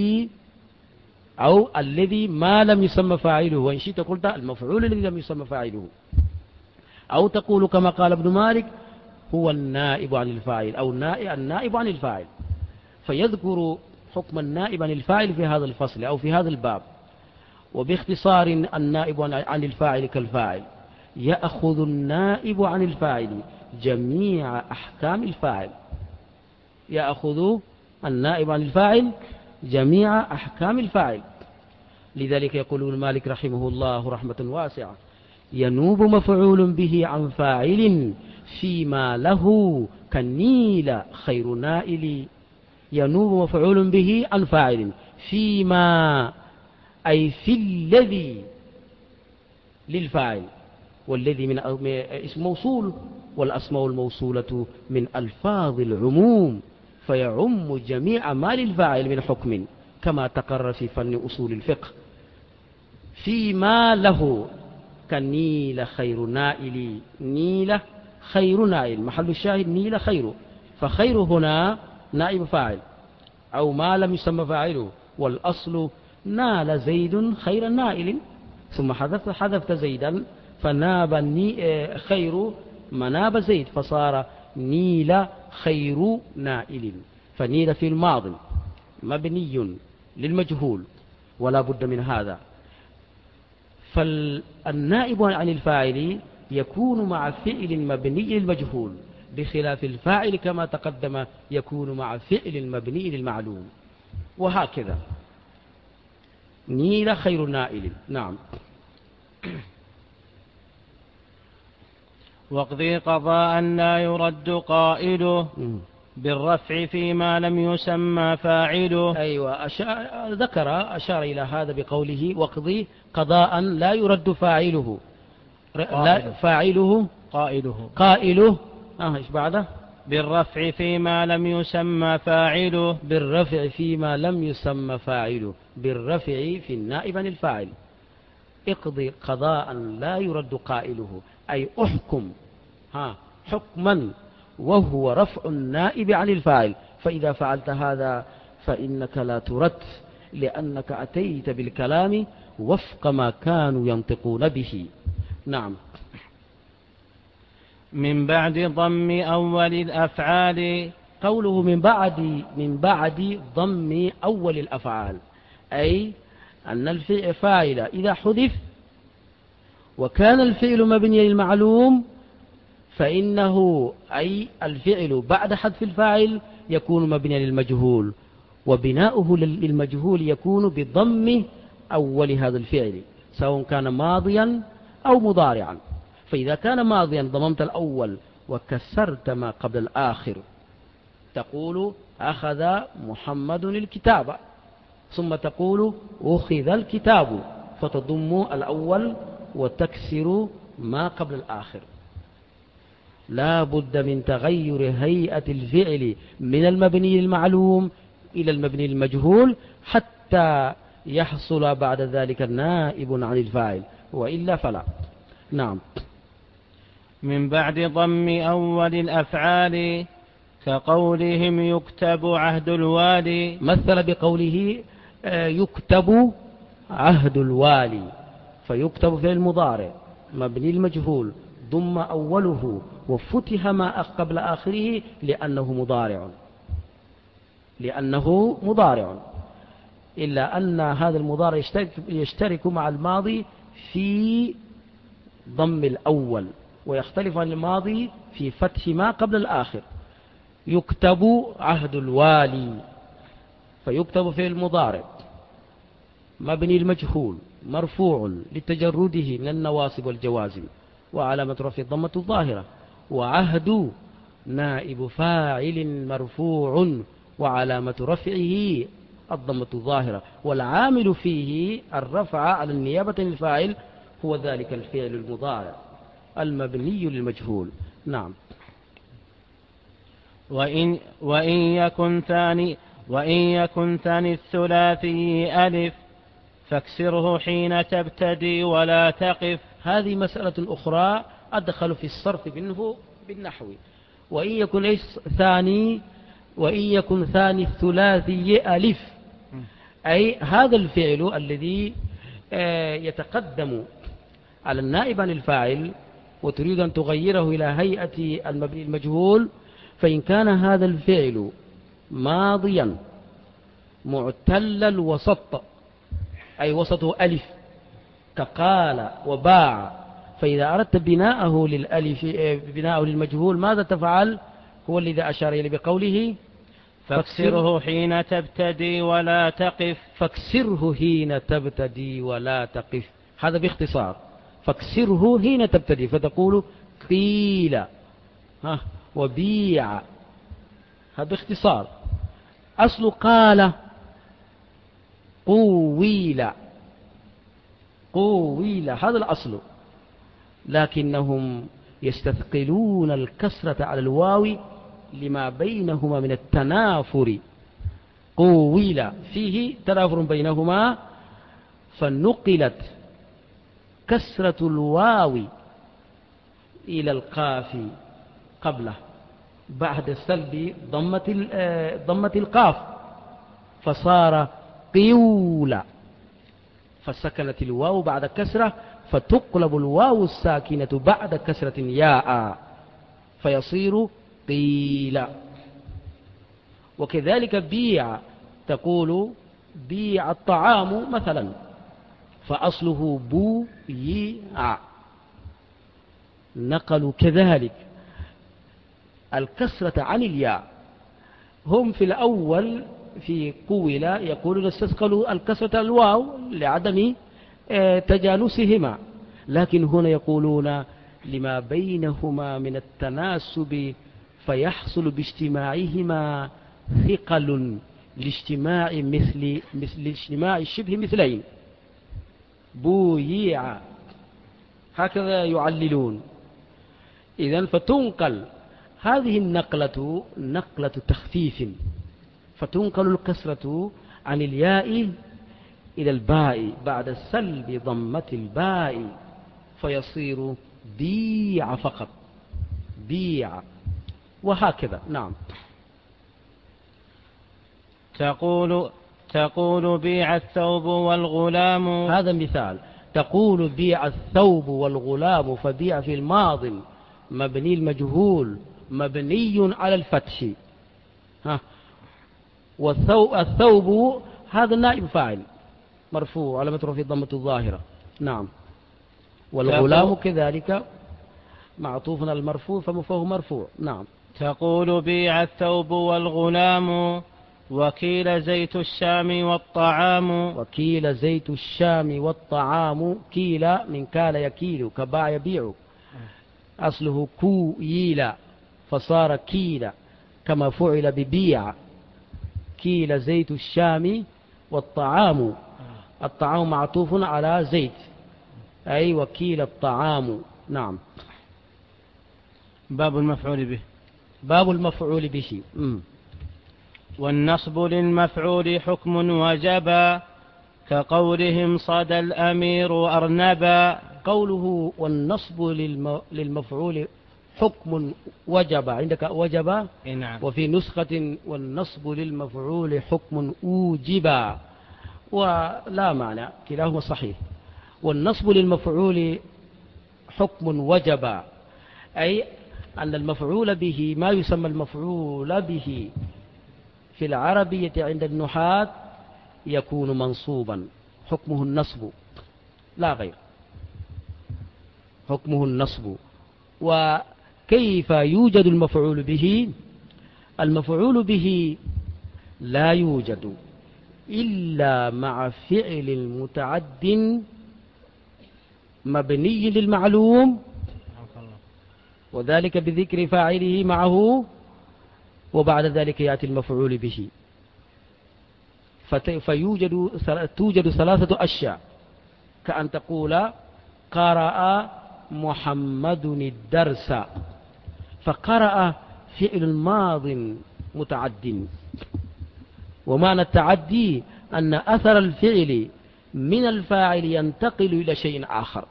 الذي ما لم يسمى فاعله، وإن شئت قلت المفعول الذي لم يسمى فاعله، أو تقول كما قال ابن مالك هو النائب عن الفاعل، أو النائب عن الفاعل، فيذكر حكم النائب عن الفاعل في هذا الفصل أو في هذا الباب. وباختصار النائب عن الفاعل كالفاعل، يأخذ النائب عن الفاعل جميع أحكام الفاعل، يأخذ النائب عن الفاعل جميع أحكام الفاعل. لذلك يقول مالك رحمه الله رحمة واسعة ينوب مفعول به عن فاعل فيما له كالنيل خير نائل. ينوب مفعول به عن فاعل فيما أي في الذي للفاعل، والذي من اسم موصول، والأسماء الموصولة من ألفاظ العموم فيعم جميع ما للفاعل من حكم، كما تقرر في فن أصول الفقه. فيما له كالنيل خير نائل، نيل خير نائل، محل الشاهد نيل خير، فخير هنا نائب فاعل أو ما لم يسمى فاعله، والأصل نال زيد خير نائل، ثم حذفت زيدا فناب خير مناب زيد، فصار نيل خير نائل. فنيل في الماضي مبني للمجهول ولا بد من هذا. فالنائب عن الفاعل يكون مع فعل مبني للمجهول، بخلاف الفاعل كما تقدم يكون مع فعل مبني للمعلوم، وهكذا. نيل خير نائل. نعم. واقضي قضاء لا يرد قائله بالرفع فيما لم يسمى فاعله. أيوة، أشار إلى هذا بقوله واقضي قضاء لا يرد فاعله. فاعله قائله. إيش بعده؟ بالرفع فيما لم يسمى فاعله. بالرفع فيما لم يسمى فاعله، بالرفع في النائب عن الفاعل. اقضي قضاء لا يرد قائله، أي أحكم حكما وهو رفع النائب عن الفاعل، فإذا فعلت هذا فإنك لا ترد، لأنك أتيت بالكلام وفق ما كانوا ينطقون به. نعم. من بعد ضم أول الأفعال. قوله من بعد ضم أول الأفعال، أي أن الفاعل إذا حذف وكان الفعل مبني للمعلوم فإنه أي الفعل بعد حذف الفاعل يكون مبني للمجهول، وبناؤه للمجهول يكون بضم أول هذا الفعل سواء كان ماضيا أو مضارعا. فإذا كان ماضيا ضممت الأول وكسرت ما قبل الآخر، تقول أخذ محمد الكتاب، ثم تقول أخذ الكتاب، فتضم الأول وتكسر ما قبل الآخر. لا بد من تغير هيئة الفعل من المبني المعلوم إلى المبني المجهول حتى يحصل بعد ذلك النائب عن الفاعل، وإلا فلا. نعم. من بعد ضم أول الأفعال كقولهم يكتب عهد الوالي. مثل بقوله يكتب عهد الوالي، فيكتب في المضارع مبني المجهول ضم أوله وفتح ما قبل آخره لأنه مضارع، إلا أن هذا المضارع يشترك مع الماضي في ضم الأول، ويختلف عن الماضي في فتح ما قبل الآخر. يكتب عهد الوالي، فيكتب في المضارع مبني المجهول مرفوع لتجرده من النواصب والجوازم، وعلامة رفعه الضمة الظاهرة، وعهد نائب فاعل مرفوع وعلامة رفعه الضمة الظاهرة، والعامل فيه الرفع على النيابة للفاعل هو ذلك الفعل المضارع المبني للمجهول. نعم. وإن يكن ثاني الثلاثي ألف فاكسره حين تبتدي ولا تقف. هذه مسألة أخرى أدخل في الصرف منه بالنحو. وإن يكن ثاني الثلاثي ألف، أي هذا الفعل الذي يتقدم على النائب عن الفاعل وتريد أن تغيره إلى هيئة المبني المجهول، فإن كان هذا الفعل ماضيا معتل الوسط، أي وسطه ألف كقال وباع، فإذا أردت بناءه للمجهول ماذا تفعل؟ هو الذي أشار إليه بقوله فاكسره حين تبتدي ولا تقف. فاكسره حين تبتدي ولا تقف، هذا باختصار. فاكسره حين تبتدي، فتقول قيل وبيع، هذا باختصار. أصل قال قويل، هذا الأصل، لكنهم يستثقلون الكسرة على الواو لما بينهما من التنافر. قويل فيه تنافر بينهما، فنقلت كسرة الواو إلى القاف قبله بعد سلب ضمة القاف، فصار قيولا، فسكنت الواو بعد كسرة، فتقلب الواو الساكنة بعد كسرة ياء فيصير قيل. وكذلك بيع، تقول بيع الطعام مثلا، فأصله بويع. نقلوا كذلك الكسرة عن الياء. هم في الأول في قويل يقولون استثقلوا الكسرة الواو لعدم تجانسهما، لكن هنا يقولون لما بينهما من التناسب فيحصل باجتماعهما ثقل لاجتماع مثل اجتماع الشبه مثلين. بويع، هكذا يعللون. إذن فتنقل هذه النقلة نقلة تخفيف، فتنقل الكسرة عن الياء إلى الباء بعد سلب ضمة الباء، فيصير بيع فقط، بيع، وهكذا. نعم. تقول بيع الثوب والغلام. هذا مثال. تقول بيع الثوب والغلام، فبيع في الماض مبني المجهول مبني على الفتح. والثوب هذا نائب فاعل مرفوع على متر في ضمة الظاهرة. نعم. والغلام كذلك معطوف على المرفوع فهو مرفوع. نعم. تقول بيع الثوب والغلام وكيل زيت الشام والطعام. وكيل زيت الشام والطعام. كيل من كال يكيل كباع يبيع، أصله كويل فصار كيل كما فعل ببيع. كيل زيت الشام والطعام. الطعام معطوف على زيت، أي وكيل الطعام. نعم. باب المفعول به. باب المفعول به. والنصب للمفعول حكم وجبا كقولهم صدى الأمير أرنبا. قوله والنصب للمفعول حكم وجب، عندك وجب. نعم. وفي نسخة والنصب للمفعول حكم أوجب، ولا معنى، كلاهما صحيح. والنصب للمفعول حكم وجب، أي أن المفعول به ما يسمى المفعول به في العربية عند النحاة يكون منصوبا، حكمه النصب لا غير، حكمه النصب. وكيف يوجد المفعول به؟ المفعول به لا يوجد إلا مع فعل متعد مبني للمعلوم، وذلك بذكر فاعله معه، وبعد ذلك يأتي المفعول به. توجد ثلاثة أشياء، كأن تقول قرأ محمد الدرس، فقرأ فعل ماض متعد، ومعنى التعدي أن أثر الفعل من الفاعل ينتقل إلى شيء آخر.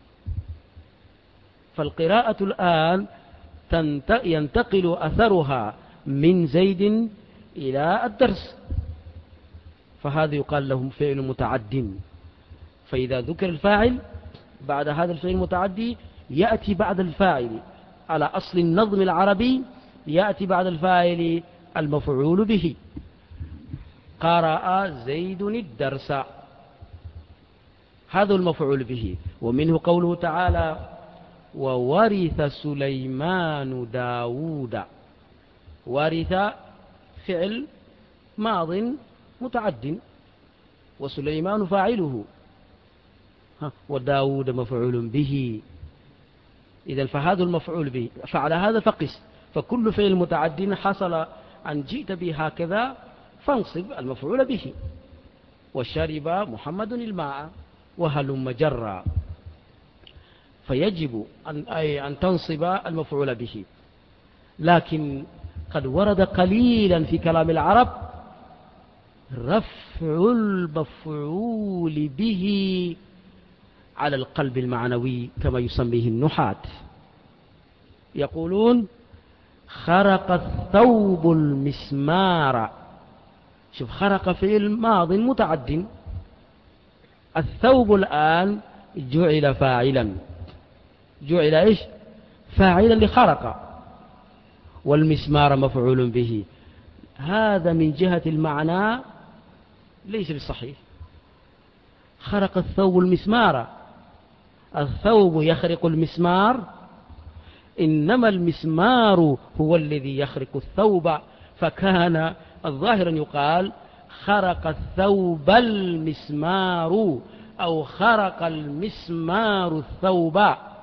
فالقراءة الآن ينتقل أثرها من زيد إلى الدرس، فهذا يقال له فعل متعد. فإذا ذكر الفاعل بعد هذا الفعل المتعدي يأتي بعد الفاعل على أصل النظم العربي، يأتي بعد الفاعل المفعول به. قرأ زيد الدرس، هذا المفعول به. ومنه قوله تعالى وورث سليمان داود. ورث فعل ماض متعد، وسليمان فاعله، وداود مفعول به. إذن فهذا المفعول به. فعلى هذا فقس، فكل فعل متعد حصل أن جئت به هكذا فانصب المفعول به. وشرب محمد الماء وهلم جرا، فيجب أن تنصب المفعول به. لكن قد ورد قليلا في كلام العرب رفع المفعول به على القلب المعنوي كما يسميه النحاة. يقولون خرق الثوب المسمار. شوف، خرق فعل ماض متعد، الثوب الآن جعل فاعلا، جعل إيش؟ فاعلا لخرق، والمسمار مفعول به. هذا من جهة المعنى ليس بالصحيح. خرق الثوب المسمار، الثوب يخرق المسمار، إنما المسمار هو الذي يخرق الثوب. فكان الظاهر أن يقال خرق الثوب المسمار، أو خرق المسمار الثوب.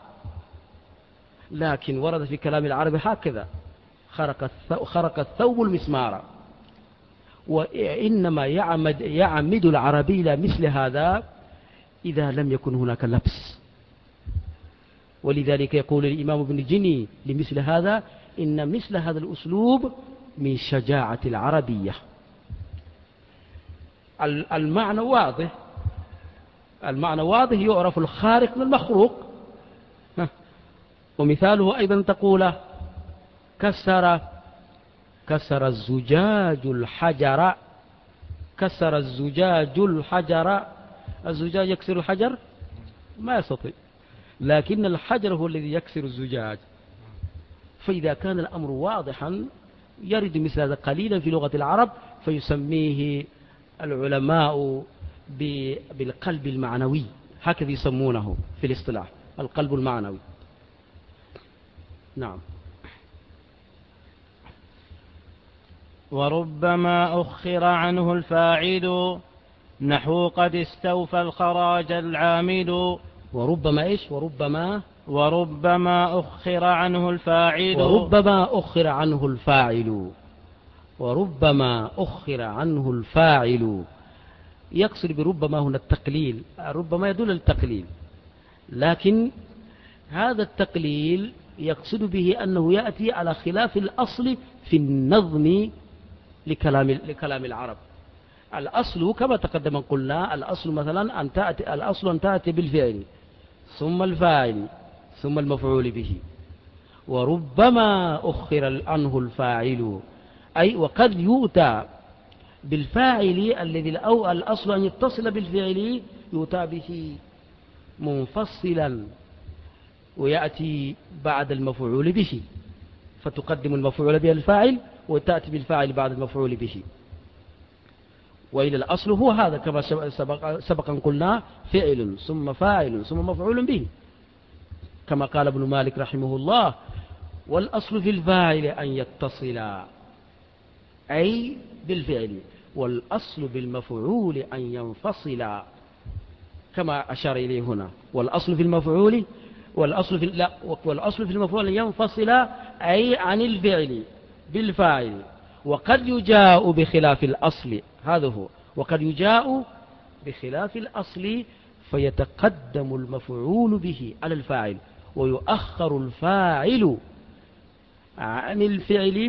لكن ورد في كلام العرب هكذا، خرق الثوب المسمار. وإنما يعمد العربي إلى مثل هذا إذا لم يكن هناك لبس. ولذلك يقول الإمام ابن جني لمثل هذا إن مثل هذا الأسلوب من شجاعة العربية. المعنى واضح، المعنى واضح، يعرف الخارق من المخروق. ومثاله أيضا تقول كسر الزجاج الحجر، كسر الزجاج الحجر، الزجاج يكسر الحجر؟ ما يستطيع، لكن الحجر هو الذي يكسر الزجاج. فإذا كان الأمر واضحا يرد مثل هذا قليلا في لغة العرب، فيسميه العلماء بالقلب المعنوي، هكذا يسمونه في الاصطلاح، القلب المعنوي. نعم. وربما أخر عنه الفاعل نحو قد استوفى الخراج العامل. وربما إيش؟ وربما أخر عنه الفاعل. وربما أخر عنه الفاعل. وربما أخر عنه الفاعل. يقصد بربما هنا التقليل، ربما يدل التقليل، لكن هذا التقليل يقصد به أنه يأتي على خلاف الأصل في النظم لكلام العرب. الأصل كما تقدم قلنا، الأصل مثلا أن تأتي بالفعل ثم الفاعل ثم المفعول به. وربما أخر عنه الفاعل، أي وقد يؤتى بالفاعل الذي الأصل أن يتصل بالفعل، يؤتى به منفصلا ويأتي بعد المفعول به، فتقدم المفعول به الفاعل وتأتي بالفاعل بعد المفعول به. وإلى الأصل هو هذا كما سبقا قلنا، فعل ثم فاعل ثم مفعول به، كما قال ابن مالك رحمه الله: والأصل في الفاعل أن يتصل، أي بالفعل، والأصل بالمفعول أن ينفصل، كما أشار إليه هنا. والأصل في المفعول والأصل في المفعول أن ينفصل، أي عن الفعل بالفاعل. وقد يجاء بخلاف الأصل، هذا هو، وقد يجاء بخلاف الأصل فيتقدم المفعول به على الفاعل، ويؤخر الفاعل عن الفعل،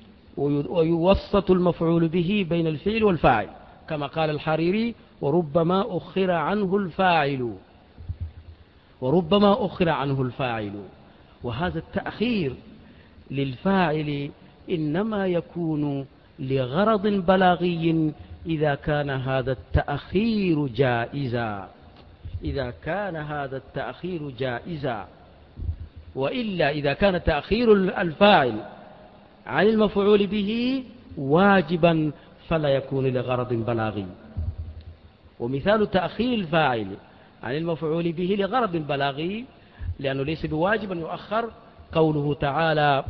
ويوسط المفعول به بين الفعل والفاعل، كما قال الحريري: وربما أخر عنه الفاعل. وربما أخر عنه الفاعل. وهذا التأخير للفاعل إنما يكون لغرض بلاغي إذا كان هذا التأخير جائزا، إذا كان هذا التأخير جائزا. وإلا إذا كان تأخير الفاعل عن المفعول به واجبا فلا يكون لغرض بلاغي. ومثال تأخير الفاعل عن المفعول به لغرض بلاغي، لأنه ليس بواجب أن يؤخر، قوله تعالى: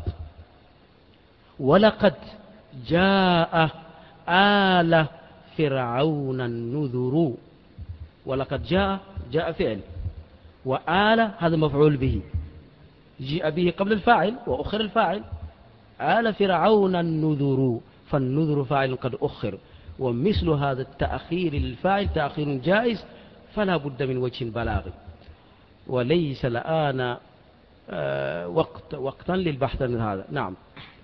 ولقد جاء آل فرعون النذر. ولقد جاء فعل، وآل هذا مفعول به، جاء به قبل الفاعل وأخر الفاعل. آل فرعون النذر، فالنذر فاعل قد أخر. ومثل هذا التأخير للفاعل تأخير جائز، فلا بد من وجه بلاغي، وليس الآن وقتا للبحث عن هذا. نعم.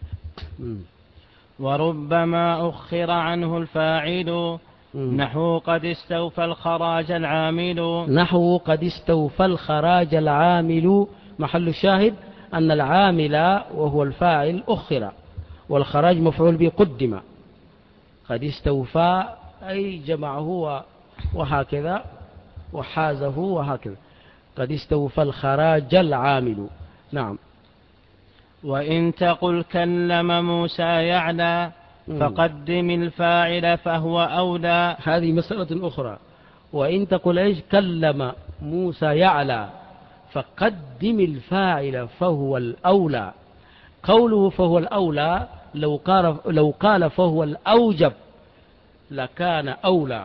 وربما أخر عنه الفاعل نحو قد استوفى الخراج العامل. نحو قد استوفى الخراج العامل، محل الشاهد أن العامل وهو الفاعل أخر، والخراج مفعول به قدم. قد استوفى أي جمعه وهكذا، وحازه وهكذا. قد استوفى الخراج العامل. نعم. وإن تقل كلم موسى يعلى فقدم الفاعل فهو أولى. هذه مسألة أخرى. وإن تقل إيش؟ كلم موسى يعلى، فقدم الفاعل فهو الأولى. قوله فهو الأولى لو قال فهو الأوجب لكان أولى،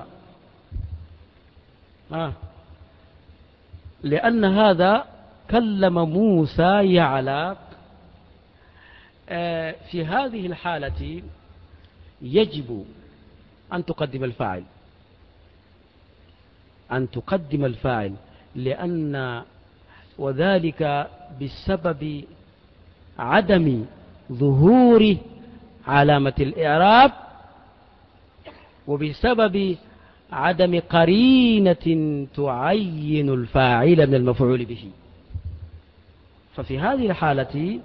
لأن هذا كلم موسى يعلى. في هذه الحالة يجب أن تقدم الفاعل، لأن وذلك بسبب عدم ظهور علامة الإعراب، وبسبب عدم قرينة تعين الفاعل من المفعول به. ففي هذه الحالة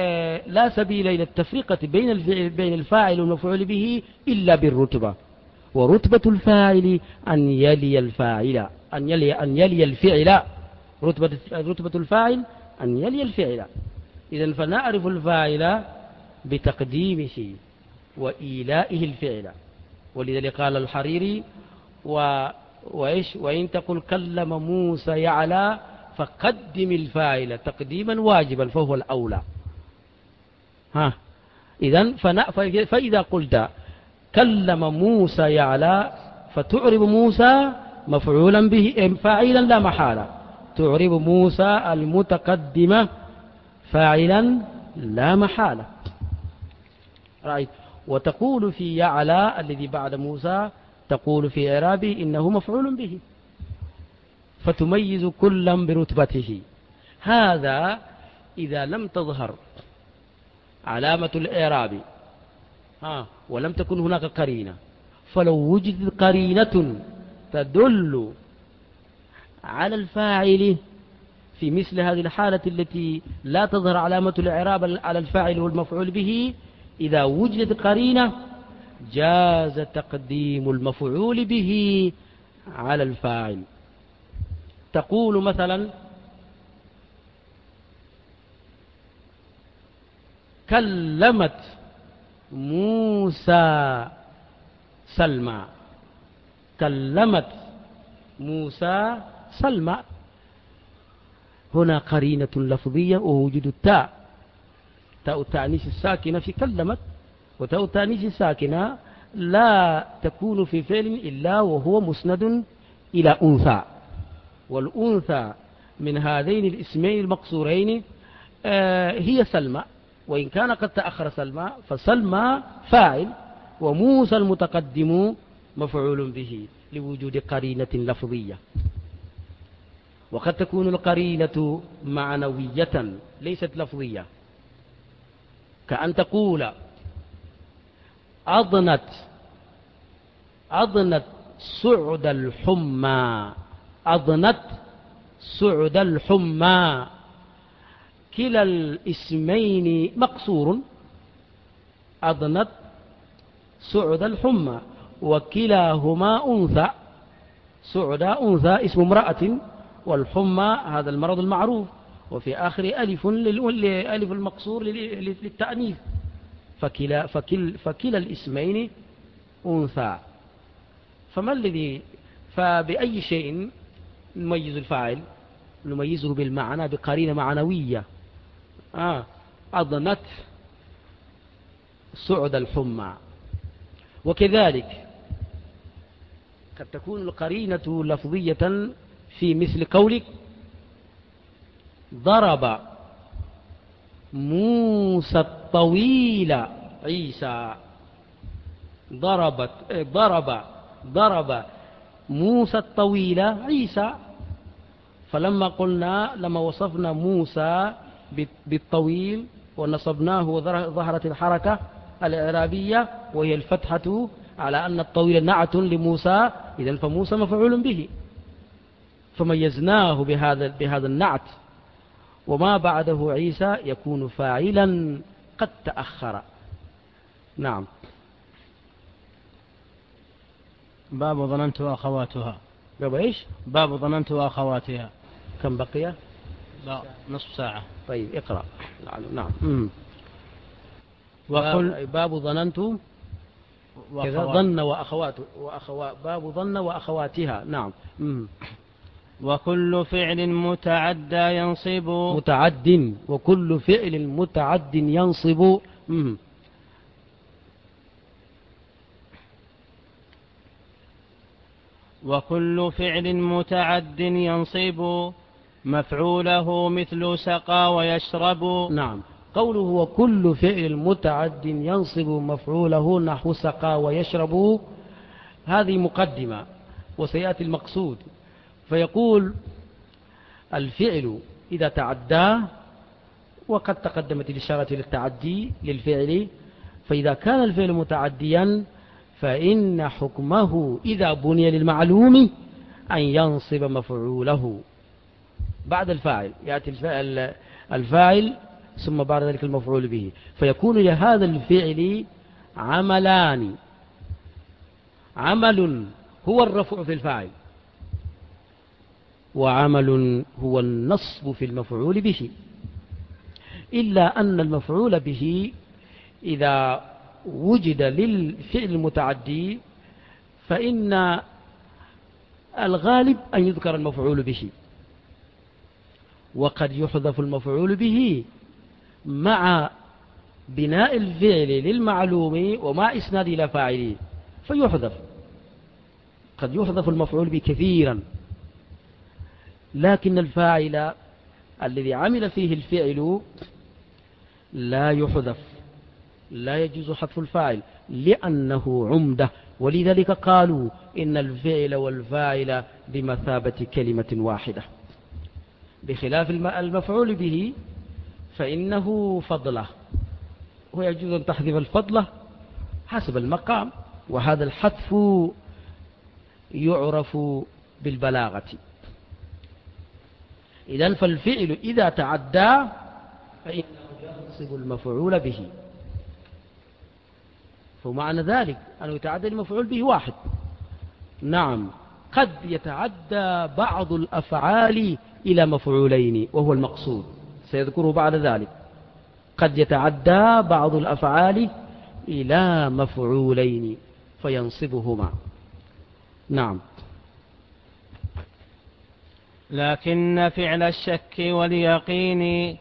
لا سبيل إلى التفرقة بين الفاعل والمفعول به إلا بالرتبة. ورتبة الفاعل أن يلي الفاعل، أن يلي الفعل. رتبة الفاعل أن يلي الفعل. إذن فنعرف الفاعل بتقديمه وإيلائه الفعل. ولذلك قال الحريري وإن تقل كلم موسى يعلى فقدم الفاعل تقديما واجبا فهو الأولى. إذن فإذا قلت كلم موسى يعلى فتعرب موسى مفعولا به فاعلا لا محالة، تعرب موسى المتقدمة فاعلا لا محالة. رأيت. وتقول في يعلى الذي بعد موسى تقول في إعرابه إنه مفعول به، فتميز كلا برتبته. هذا إذا لم تظهر علامة الإعراب ولم تكن هناك قرينة. فلو وجدت قرينة تدل على الفاعل في مثل هذه الحالة التي لا تظهر علامة الإعراب على الفاعل والمفعول به، إذا وجدت قرينة جاز تقديم المفعول به على الفاعل. تقول مثلا كلمت موسى سلمى، كلمت موسى سلمى، هنا قرينة لفظية ووجود التاء، تاء التأنيث الساكنة في كلمت، وتاء التأنيث الساكنة لا تكون في فعل إلا وهو مسند إلى أنثى، والأنثى من هذين الاسمين المقصورين هي سلمى، وإن كان قد تأخر سلمى فسلمى فاعل وموسى المتقدم مفعول به لوجود قرينة لفظية. وقد تكون القرينة معنوية ليست لفظية، كأن تقول أضنت سعد الحمى، أضنت سعد الحمى، كلا الاسمين مقصور، أضنت سعد الحمى وكلاهما أنثى، سعد أنثى اسم امرأة، والحمى هذا المرض المعروف، وفي آخر ألف ألف المقصور للتأنيث، فكلا الاسمين أنثى. فبأي شيء نميز الفاعل؟ نميزه بالمعنى بقرينة معنوية. أضنت سعد الحمى. وكذلك قد تكون القرينة لفظية في مثل قولك ضرب موسى الطويل عيسى، ضرب موسى الطويل عيسى. فلما لما وصفنا موسى بالطويل ونصبناه وظهرت الحركة الإعرابية وهي الفتحة على أن الطويل نعت لموسى، إذن فموسى مفعول به، فميزناه بهذا النعت. وما بعده عيسى يكون فاعلا قد تأخر. نعم. باب ظننت وأخواتها. باب إيش؟ باب ظننت وأخواتها. كم بقي؟ نصف ساعة. طيب اقرأ. نعم. باب ظننت كذا ظن وأخواته باب ظن وأخواتها. نعم. وكل فعل متعدى ينصب متعد، وكل فعل متعد ينصب. وكل فعل متعد ينصب مفعوله مثل سقى ويشرب. نعم. قوله وكل فعل متعد ينصب مفعوله نحو سقى ويشرب، هذه مقدمة وسيأتي المقصود. فيقول الفعل إذا تعدى، وقد تقدمت الإشارة للتعدي للفعل، فإذا كان الفعل متعديا فإن حكمه إذا بني للمعلوم أن ينصب مفعوله بعد الفاعل، يأتي الفاعل ثم بعد ذلك المفعول به، فيكون لهذا الفعل عملان: عمل هو الرفع في الفاعل، وعمل هو النصب في المفعول به، إلا أن المفعول به إذا وجد للفعل المتعدي فإن الغالب أن يذكر المفعول به، وقد يحذف المفعول به مع بناء الفعل للمعلوم ومع إسناد إلى فاعله فيحذف. قد يحذف المفعول به كثيرا، لكن الفاعل الذي عمل فيه الفعل لا يحذف، لا يجوز حذف الفاعل لأنه عمدة، ولذلك قالوا إن الفعل والفاعل بمثابة كلمة واحدة، بخلاف المفعول به فإنه فضله، ويجوز أن تحذف الفضلة حسب المقام، وهذا الحذف يعرف بالبلاغة. إذن فالفعل إذا تعدى فإنه ينصب المفعول به، فمعنى ذلك أنه يتعدى المفعول به واحد. نعم، قد يتعدى بعض الأفعال إلى مفعولين وهو المقصود، سيذكره بعد ذلك. قد يتعدى بعض الأفعال إلى مفعولين فينصبهما. نعم. لكن فعل الشك واليقين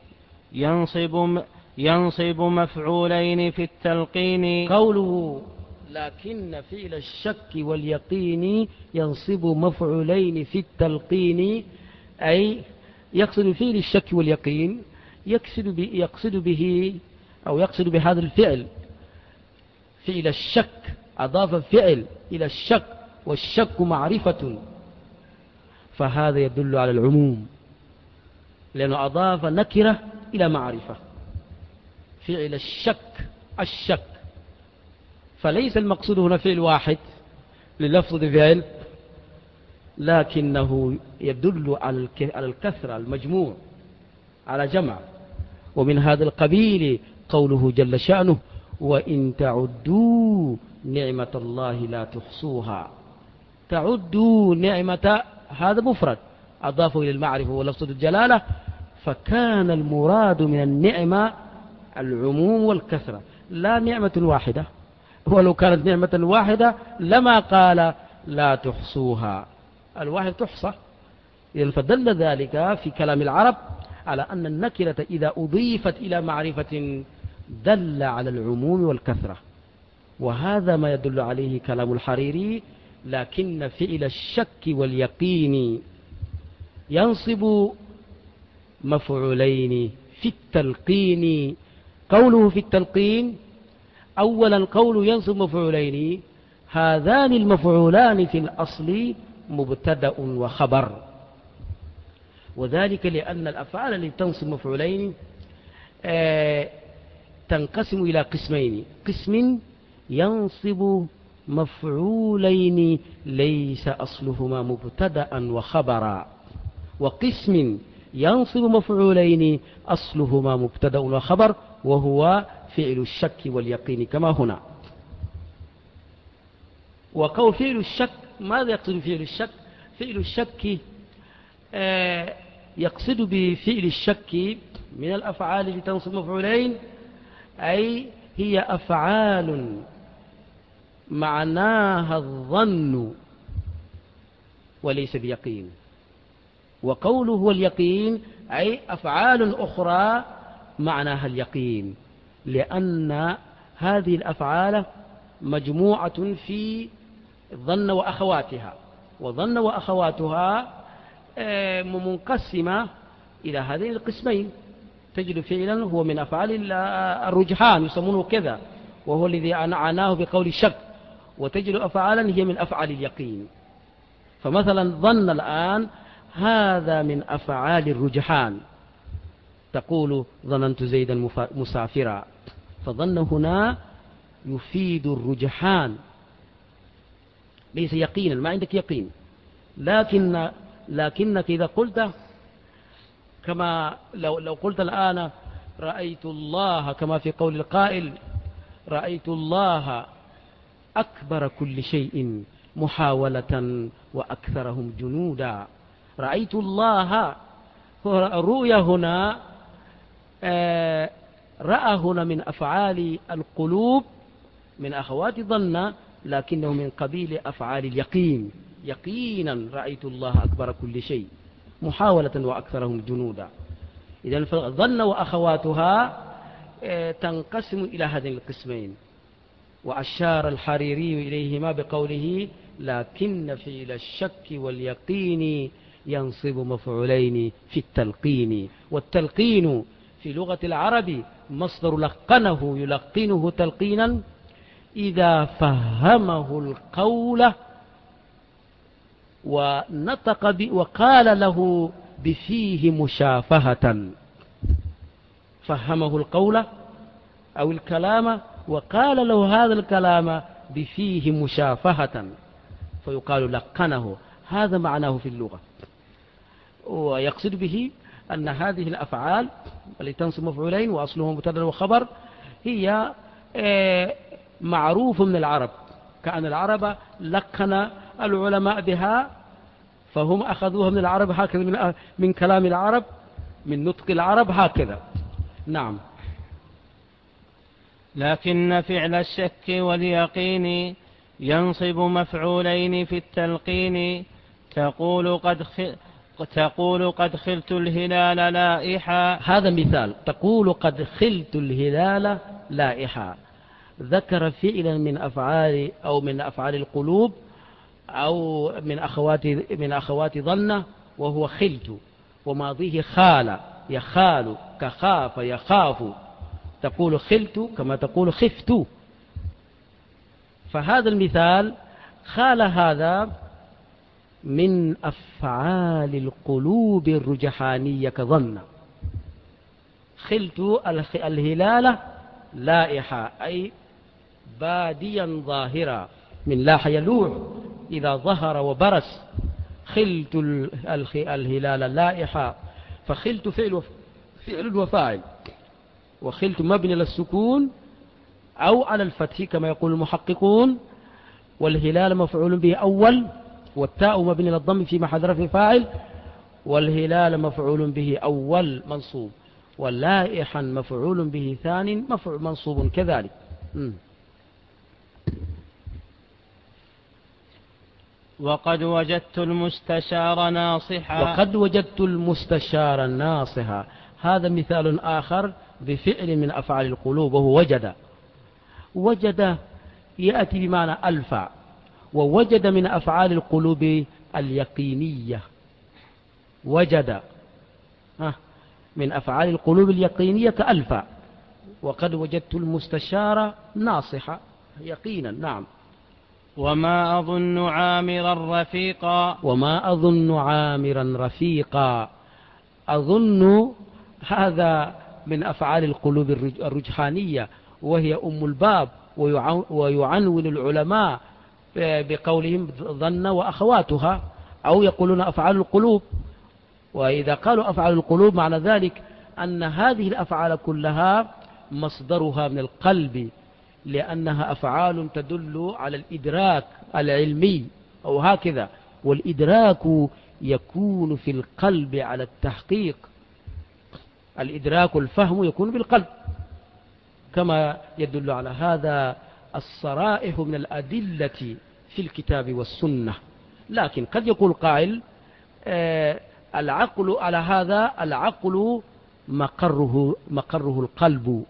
ينصب مفعولين في التلقين. قوله لكن فعل الشك واليقين ينصب مفعولين في التلقين، أي يقصد فعل الشك واليقين، يقصد به أو يقصد بهذا الفعل فعل الشك، أضاف فعل إلى الشك والشك معرفة، فهذا يدل على العموم لأنه أضاف نكرة إلى معرفة. فعل الشك، فليس المقصود هنا فعل واحد للفظ فعل، لكنه يدل على الكثرة، المجموع، على جمع. ومن هذا القبيل قوله جل شأنه وإن تعدوا نعمة الله لا تحصوها. تعدوا نعمة، هذا مفرد أضافه إلى المعرفة ولفظ الجلالة، فكان المراد من النعمة العموم والكثرة لا نعمة واحدة، ولو كانت نعمة واحدة لما قال لا تحصوها، الواحد تحصى. فدل ذلك في كلام العرب على أن النكرة إذا أضيفت إلى معرفة دل على العموم والكثرة، وهذا ما يدل عليه كلام الحريري لكن فعل الشك واليقين ينصب مفعولين في التلقين. قوله في التلقين، أولا قول ينصب مفعولين، هذان المفعولان في الأصل مبتدأ وخبر، وذلك لأن الأفعال التي تنصب مفعولين تنقسم إلى قسمين: قسم ينصب مفعولين ليس أصلهما مبتدأ وخبرا، وقسم ينصب مفعولين أصلهما مبتدأ وخبر، وهو فعل الشك واليقين كما هنا. وقول فعل الشك، ماذا يقصد فعل الشك؟ فعل الشك يقصد بفعل الشك من الأفعال التي تنصب مفعولين أي هي أفعال معناها الظن وليس بيقين. وقوله هو اليقين أي أفعال أخرى معناها اليقين، لأن هذه الأفعال مجموعة في ظن وأخواتها، وظن وأخواتها منقسمة إلى هذين القسمين. تجد فعلا هو من أفعال الرجحان يسمونه كذا، وهو الذي عناه بقول الشك، وتجد أفعالا هي من أفعال اليقين. فمثلا ظن الآن هذا من أفعال الرجحان، تقول ظننت زيدا مسافرا، فظن هنا يفيد الرجحان ليس يقينا، ما عندك يقين. لكنك إذا قلت كما لو قلت الآن رأيت الله، كما في قول القائل رأيت الله أكبر كل شيء محاولة وأكثرهم جنودا. رأيت الله، الرؤيا هنا رأى هنا من أفعال القلوب من أخوات ظن، لكنه من قبيل أفعال اليقين. يقينا رأيت الله أكبر كل شيء محاولة وأكثرهم جنودا. إذن فظن وأخواتها تنقسم إلى هذين القسمين. وأشار الحريري إليهما بقوله: لكن فعل الشك واليقين ينصب مفعولين في التلقين. والتلقين في لغة العرب مصدر لقنه، يلقنه تلقينا إذا فهمه القول ونطق وقال له بفيه مشافهة. فهمه القول أو الكلام وقال له هذا الكلام بفيه مشافهة فيقال لقنه. هذا معناه في اللغة. ويقصد به أن هذه الأفعال التي تنصب مفعولين وأصلهم مبتدأ وخبر هي معروف من العرب، كأن العرب لقن العلماء بها، فهم أخذوها من العرب هكذا، من كلام العرب، من نطق العرب هكذا. نعم. لكن فعل الشك واليقين ينصب مفعولين في التلقين. تقول قد خلت الهلال لائحا. هذا مثال. تقول قد خلت الهلال لائحا. ذكر فعلا من أفعال أو من أفعال القلوب أو من أخوات ظن، وهو خلت، وماضيه خال، يخال، كخاف يخاف. تقول خلت كما تقول خفت. فهذا المثال خال هذا من أفعال القلوب الرجحانية كظن. خلت الهلال لائحا، أي باديا ظاهرا، من لاح يلوح إذا ظهر وبرس. خلت الهلال لائحا. فخلت فعل وفاعل، وخلت مبني للسكون أو على الفتح كما يقول المحققون، والهلال مفعول به أول، والتاء مبني للضم في محل رفع فاعل، والهلال مفعول به أول منصوب، واللائحا مفعول به ثاني منصوب كذلك. وقد وجدت المستشار ناصحا. وقد وجدت المستشار ناصحا. هذا مثال آخر بفعل من أفعال القلوب، وهو وجد. وجد يأتي بمعنى ألفع، ووجد من أفعال القلوب اليقينية. وجد من أفعال القلوب اليقينية كألفع. وقد وجدت المستشار ناصحا يقينا. نعم. وما أظن عامرا رفيقا. وما أظن عامرا رفيقا. أظن هذا من أفعال القلوب الرجحانية، وهي أم الباب، ويعنون العلماء بقولهم ظن وأخواتها، أو يقولون أفعال القلوب. وإذا قالوا أفعال القلوب معنى ذلك أن هذه الأفعال كلها مصدرها من القلب، لأنها أفعال تدل على الإدراك العلمي أو هكذا، والإدراك يكون في القلب على التحقيق. الإدراك الفهم يكون بالقلب، كما يدل على هذا الصرائح من الأدلة في الكتاب والسنة. لكن قد يقول قائل العقل على هذا، العقل مقره القلب.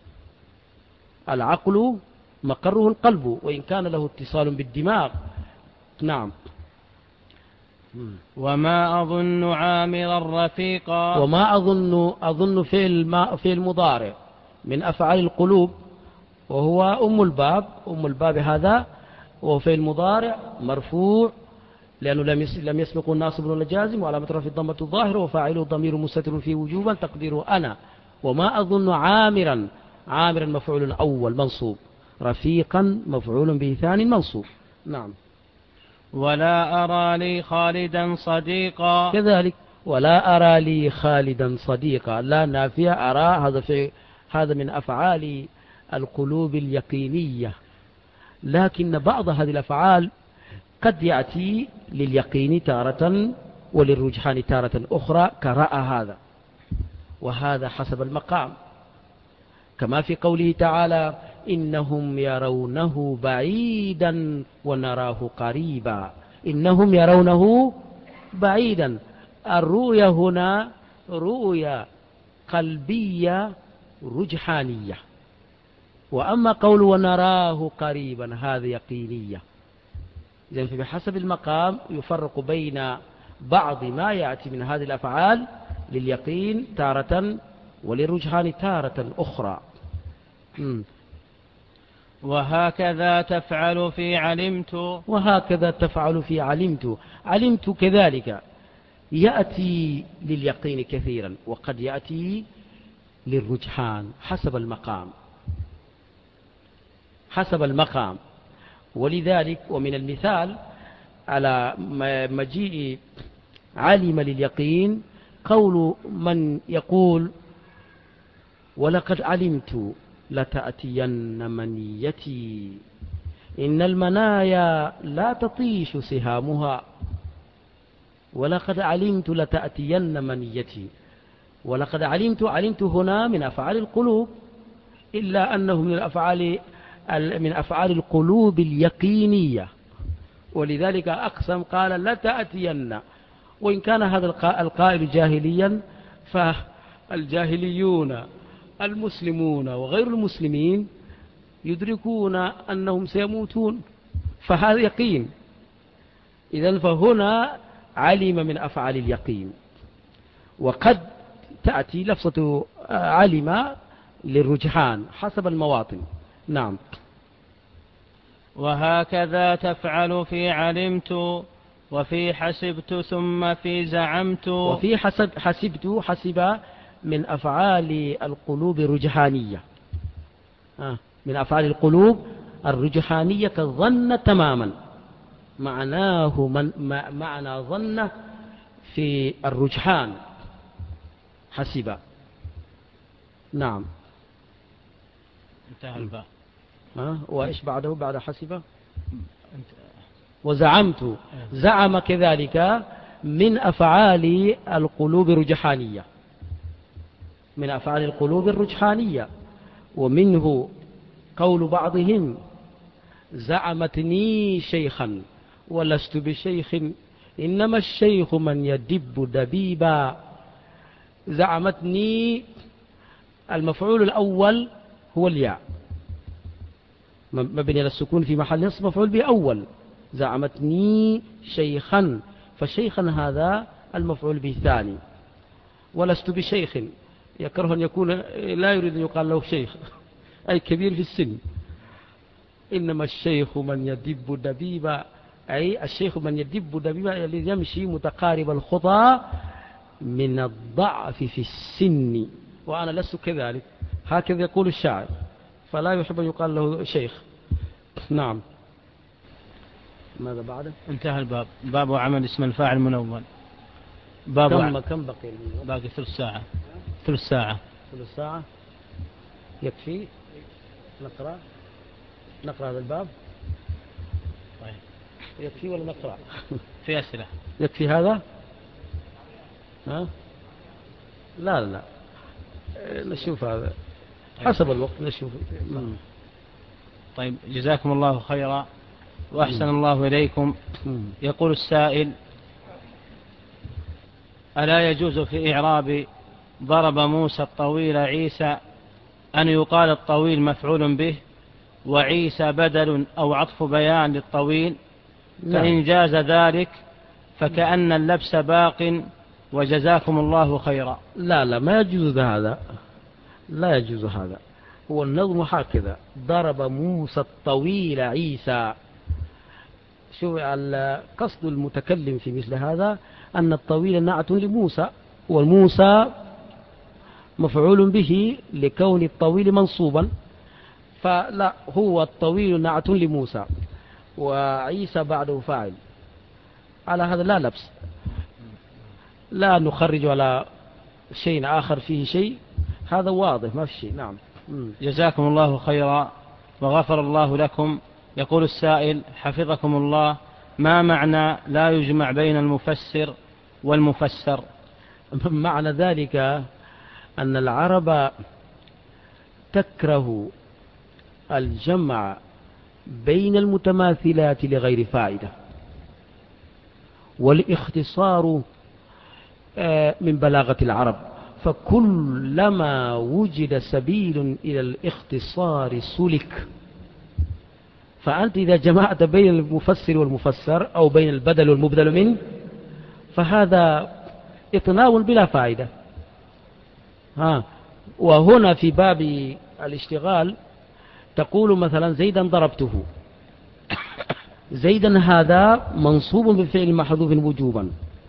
العقل مقره القلب، وإن كان له اتصال بالدماغ. نعم. وما أظن عامرا رفيقا. وما أظن فعل مضارع من أفعال القلوب، وهو أم الباب. أم الباب هذا وفعل مضارع مرفوع لأنه لم يسبق الناصب ولا جازم، وعلامة رفعه الضمة الظاهرة، وفاعله ضمير مستتر فيه وجوبا تقديره أنا. وما أظن عامرا مفعول أول منصوب، رفيقا مفعول به ثاني منصوب. نعم. ولا أرى لي خالدا صديقا. كذلك ولا أرى لي خالدا صديقا. لا نافية، أرى هذا من أفعال القلوب اليقينية. لكن بعض هذه الأفعال قد يأتي لليقين تارة وللرجحان تارة أخرى كرأى هذا، وهذا حسب المقام، كما في قوله تعالى إنهم يرونه بعيدا ونراه قريبا. إنهم يرونه بعيدا، الرؤية هنا رؤية قلبية رجحانية، وأما قول ونراه قريبا هذا يقينية. إذن فبحسب المقام يفرق بين بعض ما يأتي من هذه الأفعال لليقين تارة وللرجحان تارة أخرى. وهكذا تفعل في علمت. وهكذا تفعل في علمت. علمت كذلك يأتي لليقين كثيرا، وقد يأتي للرجحان حسب المقام، حسب المقام. ولذلك ومن المثال على مجيء علم لليقين قول من يقول ولقد علمت لتأتين منيتي إن المنايا لا تطيش سهامها. ولقد علمت لتأتين منيتي. ولقد علمت هنا من أفعال القلوب، إلا أنه من أفعال القلوب اليقينية، ولذلك أقسم قال لتأتين. وإن كان هذا القائل جاهليا، فالجاهليون المسلمون وغير المسلمين يدركون أنهم سيموتون، فهذا يقين. إذن فهنا علم من أفعال اليقين. وقد تأتي لفظة علم للرجحان حسب المواطن. نعم. وهكذا تفعل في علمت وفي حسبت ثم في زعمت. وفي حسبت حسب من أفعال القلوب الرجحانية، من أفعال القلوب الرجحانية كالظن تماما، معناه معنى ظن في الرجحان حسب. نعم. انتهى الباب. وإيش بعده بعد حسب؟ وزعمت. زعم كذلك من أفعال القلوب الرجحانية، من أفعال القلوب الرجحانية. ومنه قول بعضهم زعمتني شيخا ولست بشيخ إنما الشيخ من يدب دبيبا. زعمتني المفعول الأول هو الياء مبني على السكون في محل نصب مفعول به أول. زعمتني شيخا، فشيخا هذا المفعول به الثاني. ولست بشيخ يكره أن يكون لا يريد أن يقال له شيخ أي كبير في السن. إنما الشيخ من يدب دبيبا، أي الشيخ من يدب دبيبا الذي يمشي متقارب الخطى من الضعف في السن، وأنا لست كذلك، هكذا يقول الشاعر، فلا يحب أن يقال له شيخ. نعم. ماذا بعده؟ انتهى الباب. باب عمل اسم الفاعل منون. باب كم بقي؟ باقي ثلث ساعة. ثلث ساعة. ثلث ساعة يكفي. نقرأ هذا الباب. طيب. يكفي ولا نقرأ؟ في أسئلة. يكفي هذا؟ ها؟ لا نشوف هذا حسب الوقت نشوف. طيب جزاكم الله خيرا وأحسن الله إليكم. يقول السائل: ألا يجوز في إعراب ضرب موسى الطويل عيسى أن يقال الطويل مفعول به وعيسى بدل أو عطف بيان للطويل؟ فإن جاز ذلك فكأن اللبس باق وجزاكم الله خيرا. لا ما يجوز هذا، لا يجوز هذا. هو النظم هكذا: ضرب موسى الطويل عيسى. شو قصد المتكلم في مثل هذا أن الطويل نعت لموسى، والموسى مفعول به لكون الطويل منصوبا، فلا، هو الطويل نعت لموسى وعيسى بعده فاعل. على هذا لا لبس، لا نخرج على شيء آخر فيه شيء، هذا واضح ما في شيء. نعم. جزاكم الله خيرا وغفر الله لكم يقول السائل حفظكم الله: ما معنى لا يجمع بين المفسر والمفسر؟ معنى ذلك أن العرب تكره الجمع بين المتماثلات لغير فائدة، والاختصار من بلاغة العرب، فكلما وجد سبيل إلى الاختصار سلك. فأنت إذا جمعت بين المفسر والمفسر أو بين البدل والمبدل منه فهذا إطناب بلا فائدة. وهنا في باب الاشتغال تقول مثلا: زيدا ضربته. زيدا هذا منصوب بفعل محذوف وجوبا،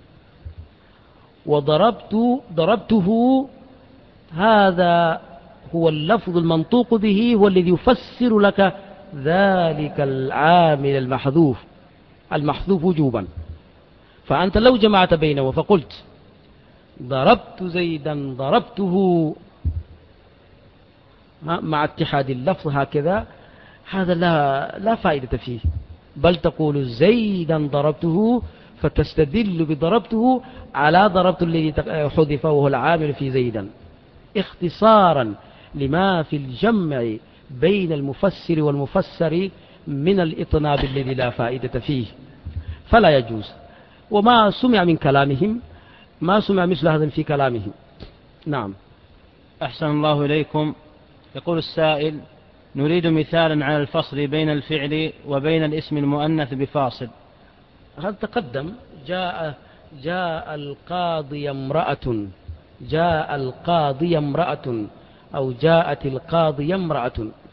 ضربته هذا هو اللفظ المنطوق به، هو الذي يفسر لك ذلك العامل المحذوف وجوبا. فأنت لو جمعت بينه فقلت: ضربت زيدا ضربته مع اتحاد اللفظ هكذا، هذا لا فائدة فيه، بل تقول زيدا ضربته، فتستدل بضربته على ضربت الذي حذف وهو العامل في زيدا، اختصارا لما في الجمع بين المفسر والمفسر من الإطناب الذي لا فائدة فيه، فلا يجوز. وما سمع من كلامهم، ما سمع مثل هذا في كلامهم. نعم. أحسن الله إليكم. يقول السائل: نريد مثالا على الفصل بين الفعل وبين الاسم المؤنث بفاصل. هذا تقدم: جاء القاضي امرأة، جاء القاضي امرأة، أو جاءت القاضية امرأة.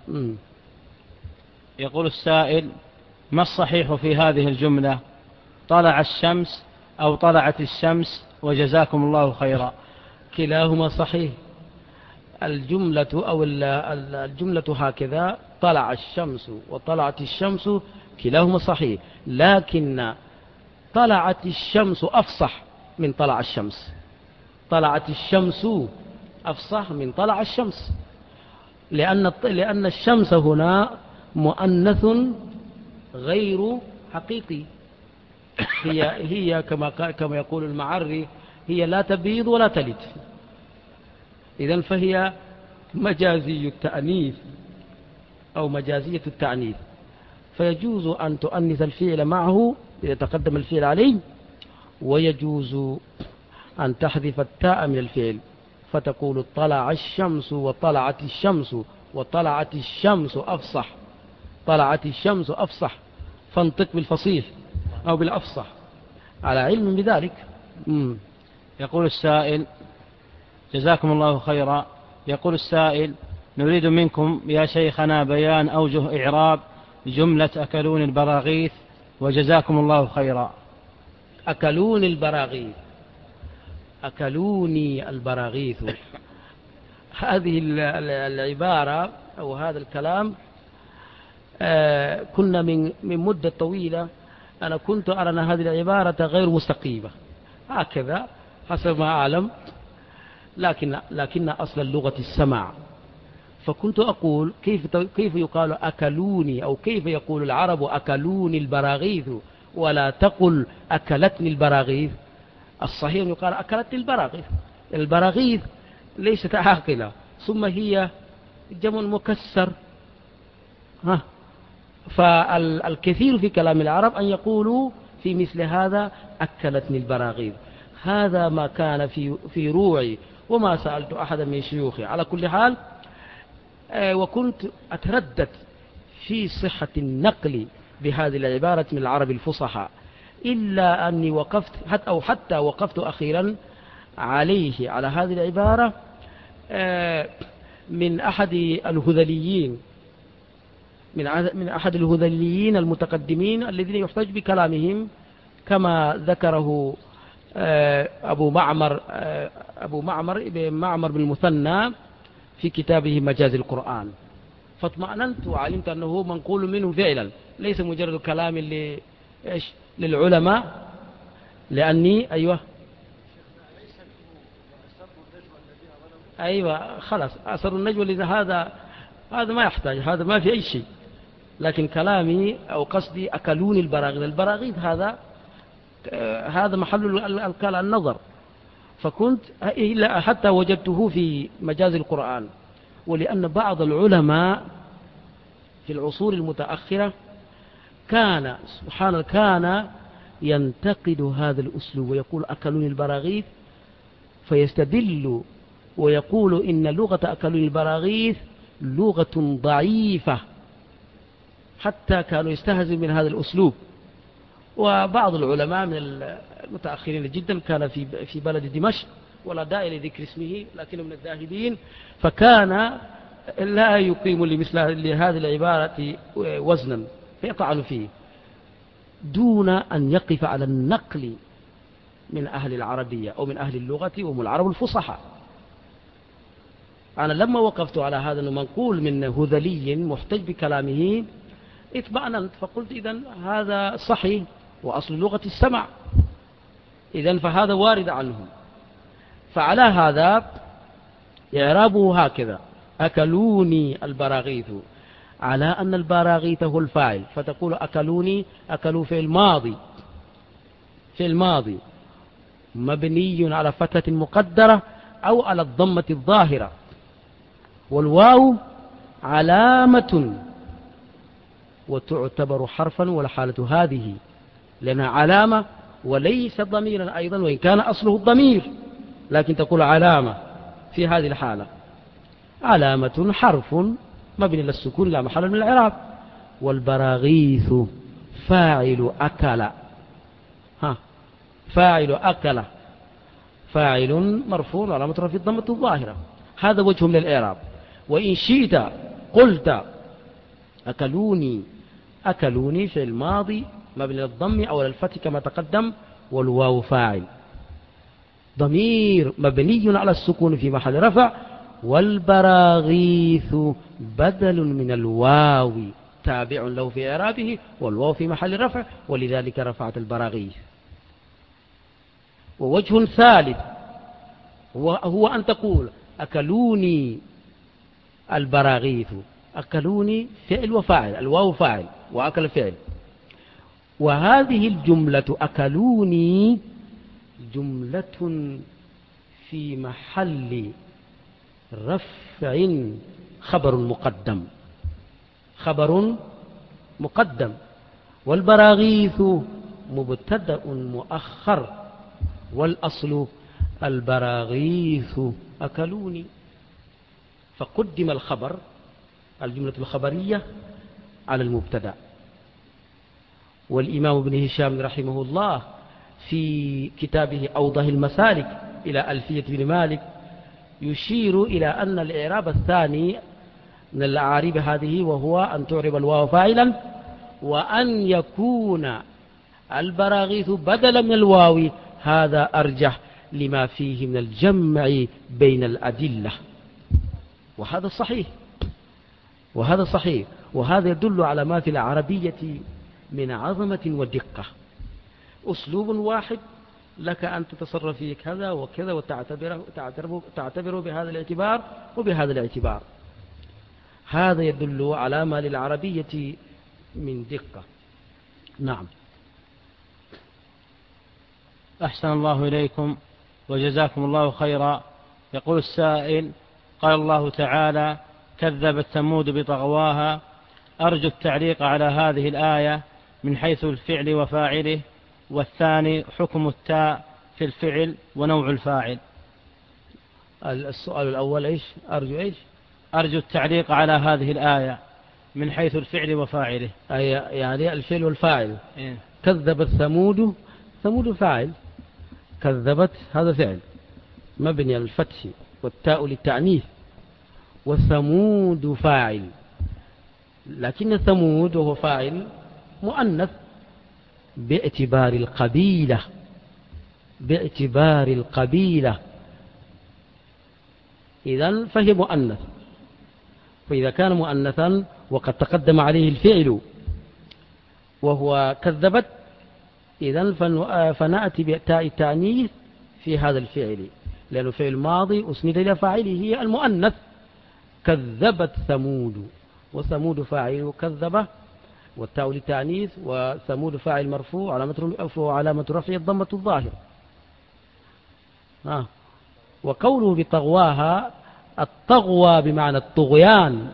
يقول السائل: ما الصحيح في هذه الجملة؟ طلع الشمس أو طلعت الشمس، وجزاكم الله خيرا. كلاهما صحيح. الجملة أو الجملة هكذا: طلع الشمس وطلعت الشمس، كلاهما صحيح، لكن طلعت الشمس أفصح من طلع الشمس. طلعت الشمس أفصح من طلع الشمس، لأن الشمس هنا مؤنث غير حقيقي. هي كما يقول المعري: هي لا تبيض ولا تلد. إذن فهي مجازي التأنيث أو مجازية التعنيف، فيجوز أن تؤنث الفعل معه إذا تقدم الفعل عليه، ويجوز أن تحذف التاء من الفعل، فتقول: طلع الشمس وطلعت الشمس، وطلعت الشمس أفصح، طلعت الشمس أفصح، فانطق بالفصيح أو بالأفصح، على علم بذلك. يقول السائل: جزاكم الله خيرا. يقول السائل: نريد منكم يا شيخنا بيان أوجه إعراب جملة أكلون البراغيث، وجزاكم الله خيرا. أكلون البراغيث، أكلوني البراغيث، هذه العبارة أو هذا الكلام كنا من مدة طويلة أنا كنت أرى أن هذه العبارة غير مستقيمة هكذا حسب ما أعلم، لكن أصل اللغة السمع. فكنت أقول كيف يقال أكلوني، أو كيف يقول العرب أكلوني البراغيث ولا تقل أكلتني البراغيث. الصحيح يقال أكلتني البراغيث. البراغيث ليست عاقلة، ثم هي جمع مكسر. فالكثير في كلام العرب أن يقولوا في مثل هذا أكلتني البراغيث. هذا ما كان في روعي، وما سألت أحدا من شيوخي. على كل حال، وكنت أتردد في صحة النقل بهذه العبارة من العرب الفصحى، إلا أني وقفت حتى وقفت أخيرا على هذه العبارة من أحد الهذليين المتقدمين الذين يحتج بكلامهم، كما ذكره أبو معمر بن المثنى في كتابه مجاز القرآن. فاطمأننت وعلمت أنه منقول منه فعلا، ليس مجرد كلام للعلماء. لأني أيوة خلاص أسر النجوى، هذا ما يحتاج، هذا ما في أي شيء. لكن كلامي أو قصدي أكلوني البراغيث. البراغيث هذا محل النظر، فكنت حتى وجدته في مجاز القرآن. ولأن بعض العلماء في العصور المتأخرة كان ينتقد هذا الأسلوب ويقول أكلوني البراغيث، فيستدل ويقول إن لغة أكلوني البراغيث لغة ضعيفة، حتى كانوا يستهزئون من هذا الأسلوب. وبعض العلماء من المتأخرين جدا كان في بلد دمشق، ولا داعي لذكر اسمه لكنه من الذاهبين، فكان لا يقيم لهذه العبارة وزنا فيطعن فيه دون أن يقف على النقل من أهل العربية أو من أهل اللغة وهم العرب الفصحاء. أنا لما وقفت على هذا المنقول من هذلي محتج بكلامه اطمأننت، فقلت إذن هذا صحيح، وأصل اللغة السمع، إذن فهذا وارد عنهم. فعلى هذا إعرابه هكذا: أكلوني البراغيث، على أن البراغيث هو الفاعل، فتقول أكلوني، أكلوا في الماضي مبني على فتحة مقدرة أو على الضمة الظاهرة، والواو علامة وتعتبر حرفا، والحالة هذه لأنها علامة وليس ضميرا أيضا، وإن كان أصله الضمير، لكن تقول علامة في هذه الحالة. علامة حرف مبني للسكون لا محل من الإعراب. والبراغيث فاعل أكل، فاعل مرفوع علامة رفعه الضمة الظاهرة. هذا وجه من الإعراب. وإن شئت قلت أكلوني في الماضي مبني للضم أو للفتح كما تقدم، والواو فاعل ضمير مبني على السكون في محل رفع، والبراغيث بدل من الواو تابع له في إعرابه، والواو في محل رفع، ولذلك رفعت البراغيث. ووجه ثالث هو أن تقول أكلوني البراغيث، أكلوني فعل وفاعل، الواو فاعل وأكل فعل، وهذه الجملة أكلوني جملة في محل رفع خبر مقدم، والبراغيث مبتدأ مؤخر، والأصل البراغيث أكلوني، فقدم الخبر الجملة الخبرية على المبتدأ. والإمام ابن هشام رحمه الله في كتابه أوضح المسالك إلى ألفية بن مالك يشير إلى أن الإعراب الثاني من الأعاريب هذه، وهو أن تعرب الواو فاعلا، وأن يكون البراغيث بدلا من الواو، هذا أرجح لما فيه من الجمع بين الأدلة، وهذا صحيح، وهذا يدل على ما في العربية من عظمة ودقة. أسلوب واحد لك أن تتصرف فيه كذا وكذا وتعتبره بهذا الاعتبار وبهذا الاعتبار. هذا يدل على ما للعربية من دقة. نعم. أحسن الله إليكم وجزاكم الله خيرا. يقول السائل: قال الله تعالى: كذبت ثمود بطغواها. أرجو التعليق على هذه الآية من حيث الفعل وفاعله، والثاني حكم التاء في الفعل ونوع الفاعل. السؤال الأول إيش؟ أرجو التعليق على هذه الآية من حيث الفعل وفاعله، يعني الفعل والفاعل. إيه؟ كذبت ثمود فاعل، كذبت هذا فعل مبني على الفتح والتاء للتعنيف، وثمود فاعل، لكن ثمود وهو فاعل مؤنث باعتبار القبيلة، إذن فهي مؤنث. فإذا كان مؤنثا وقد تقدم عليه الفعل وهو كذبت، إذن فنأتي بتاء التعنيف في هذا الفعل، لأنه فعل ماضي أسند إلى فاعله هي المؤنث. كذبت ثمود، وثمود فاعل، كذب والتاء للتأنيث، وثمود فاعل مرفوع علامة رفعه الضمة الظاهرة. وقوله بطغواها، الطغوى بمعنى الطغيان،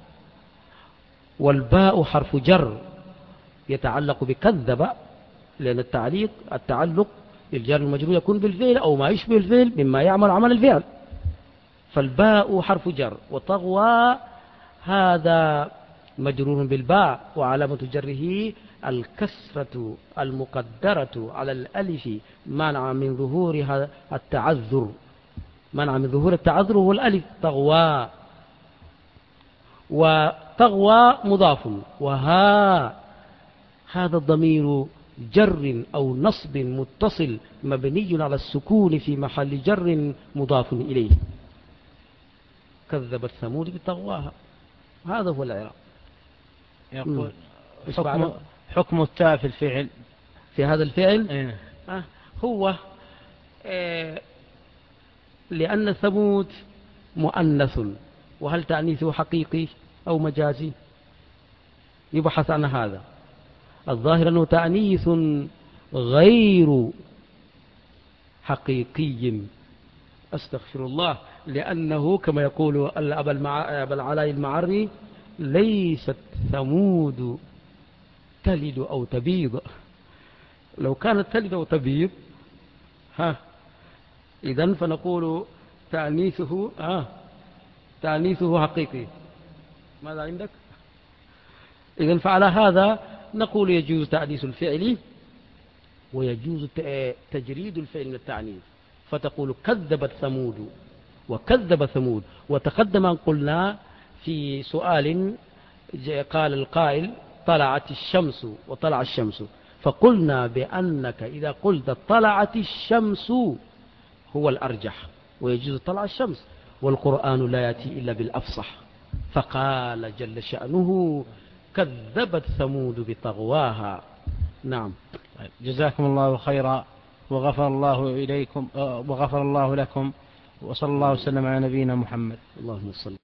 والباء حرف جر يتعلق بكذب، لأن التعلق الجار المجرور يكون بالفعل أو ما يشبه الفعل مما يعمل عمل الفعل، فالباء حرف جر، وطغوى هذا مجرور بالباء، وعلامة جره الكسرة المقدرة على الألف منع من ظهور التعذر، منع من ظهور التعذر هو الألف طغوى. وطغوى مضاف، هذا الضمير جر أو نصب متصل مبني على السكون في محل جر مضاف إليه. كذبت ثمود بطغواها، هذا هو الإعراب. يقول حكم التاء في الفعل، في هذا الفعل هو لأن ثمود مؤنث، وهل تأنيثه حقيقي أو مجازي؟ يبحث عن هذا. الظاهر أنه تأنيث غير حقيقي، أستغفر الله، لأنه كما يقول أبا العلاء المعري: ليست ثمود تلد أو تبيض. لو كانت تلد أو تبيض إذن فنقول تأنيثه حقيقي. ماذا عندك؟ إذن فعلى هذا نقول يجوز تأنيث الفعل ويجوز تجريد الفعل من التعنيف، فتقول كذبت ثمود وكذب ثمود. وتقدم أن قلنا في سؤال قال القائل طلعت الشمس وطلع الشمس، فقلنا بأنك إذا قلت طلعت الشمس هو الأرجح ويجوز طلع الشمس، والقرآن لا يأتي إلا بالأفصح، فقال جل شأنه كذبت ثمود بطغواها. نعم. جزاكم الله خيرا، وغفر الله إليكم وغفر الله لكم، وصلى الله وسلم على نبينا محمد. اللهم صل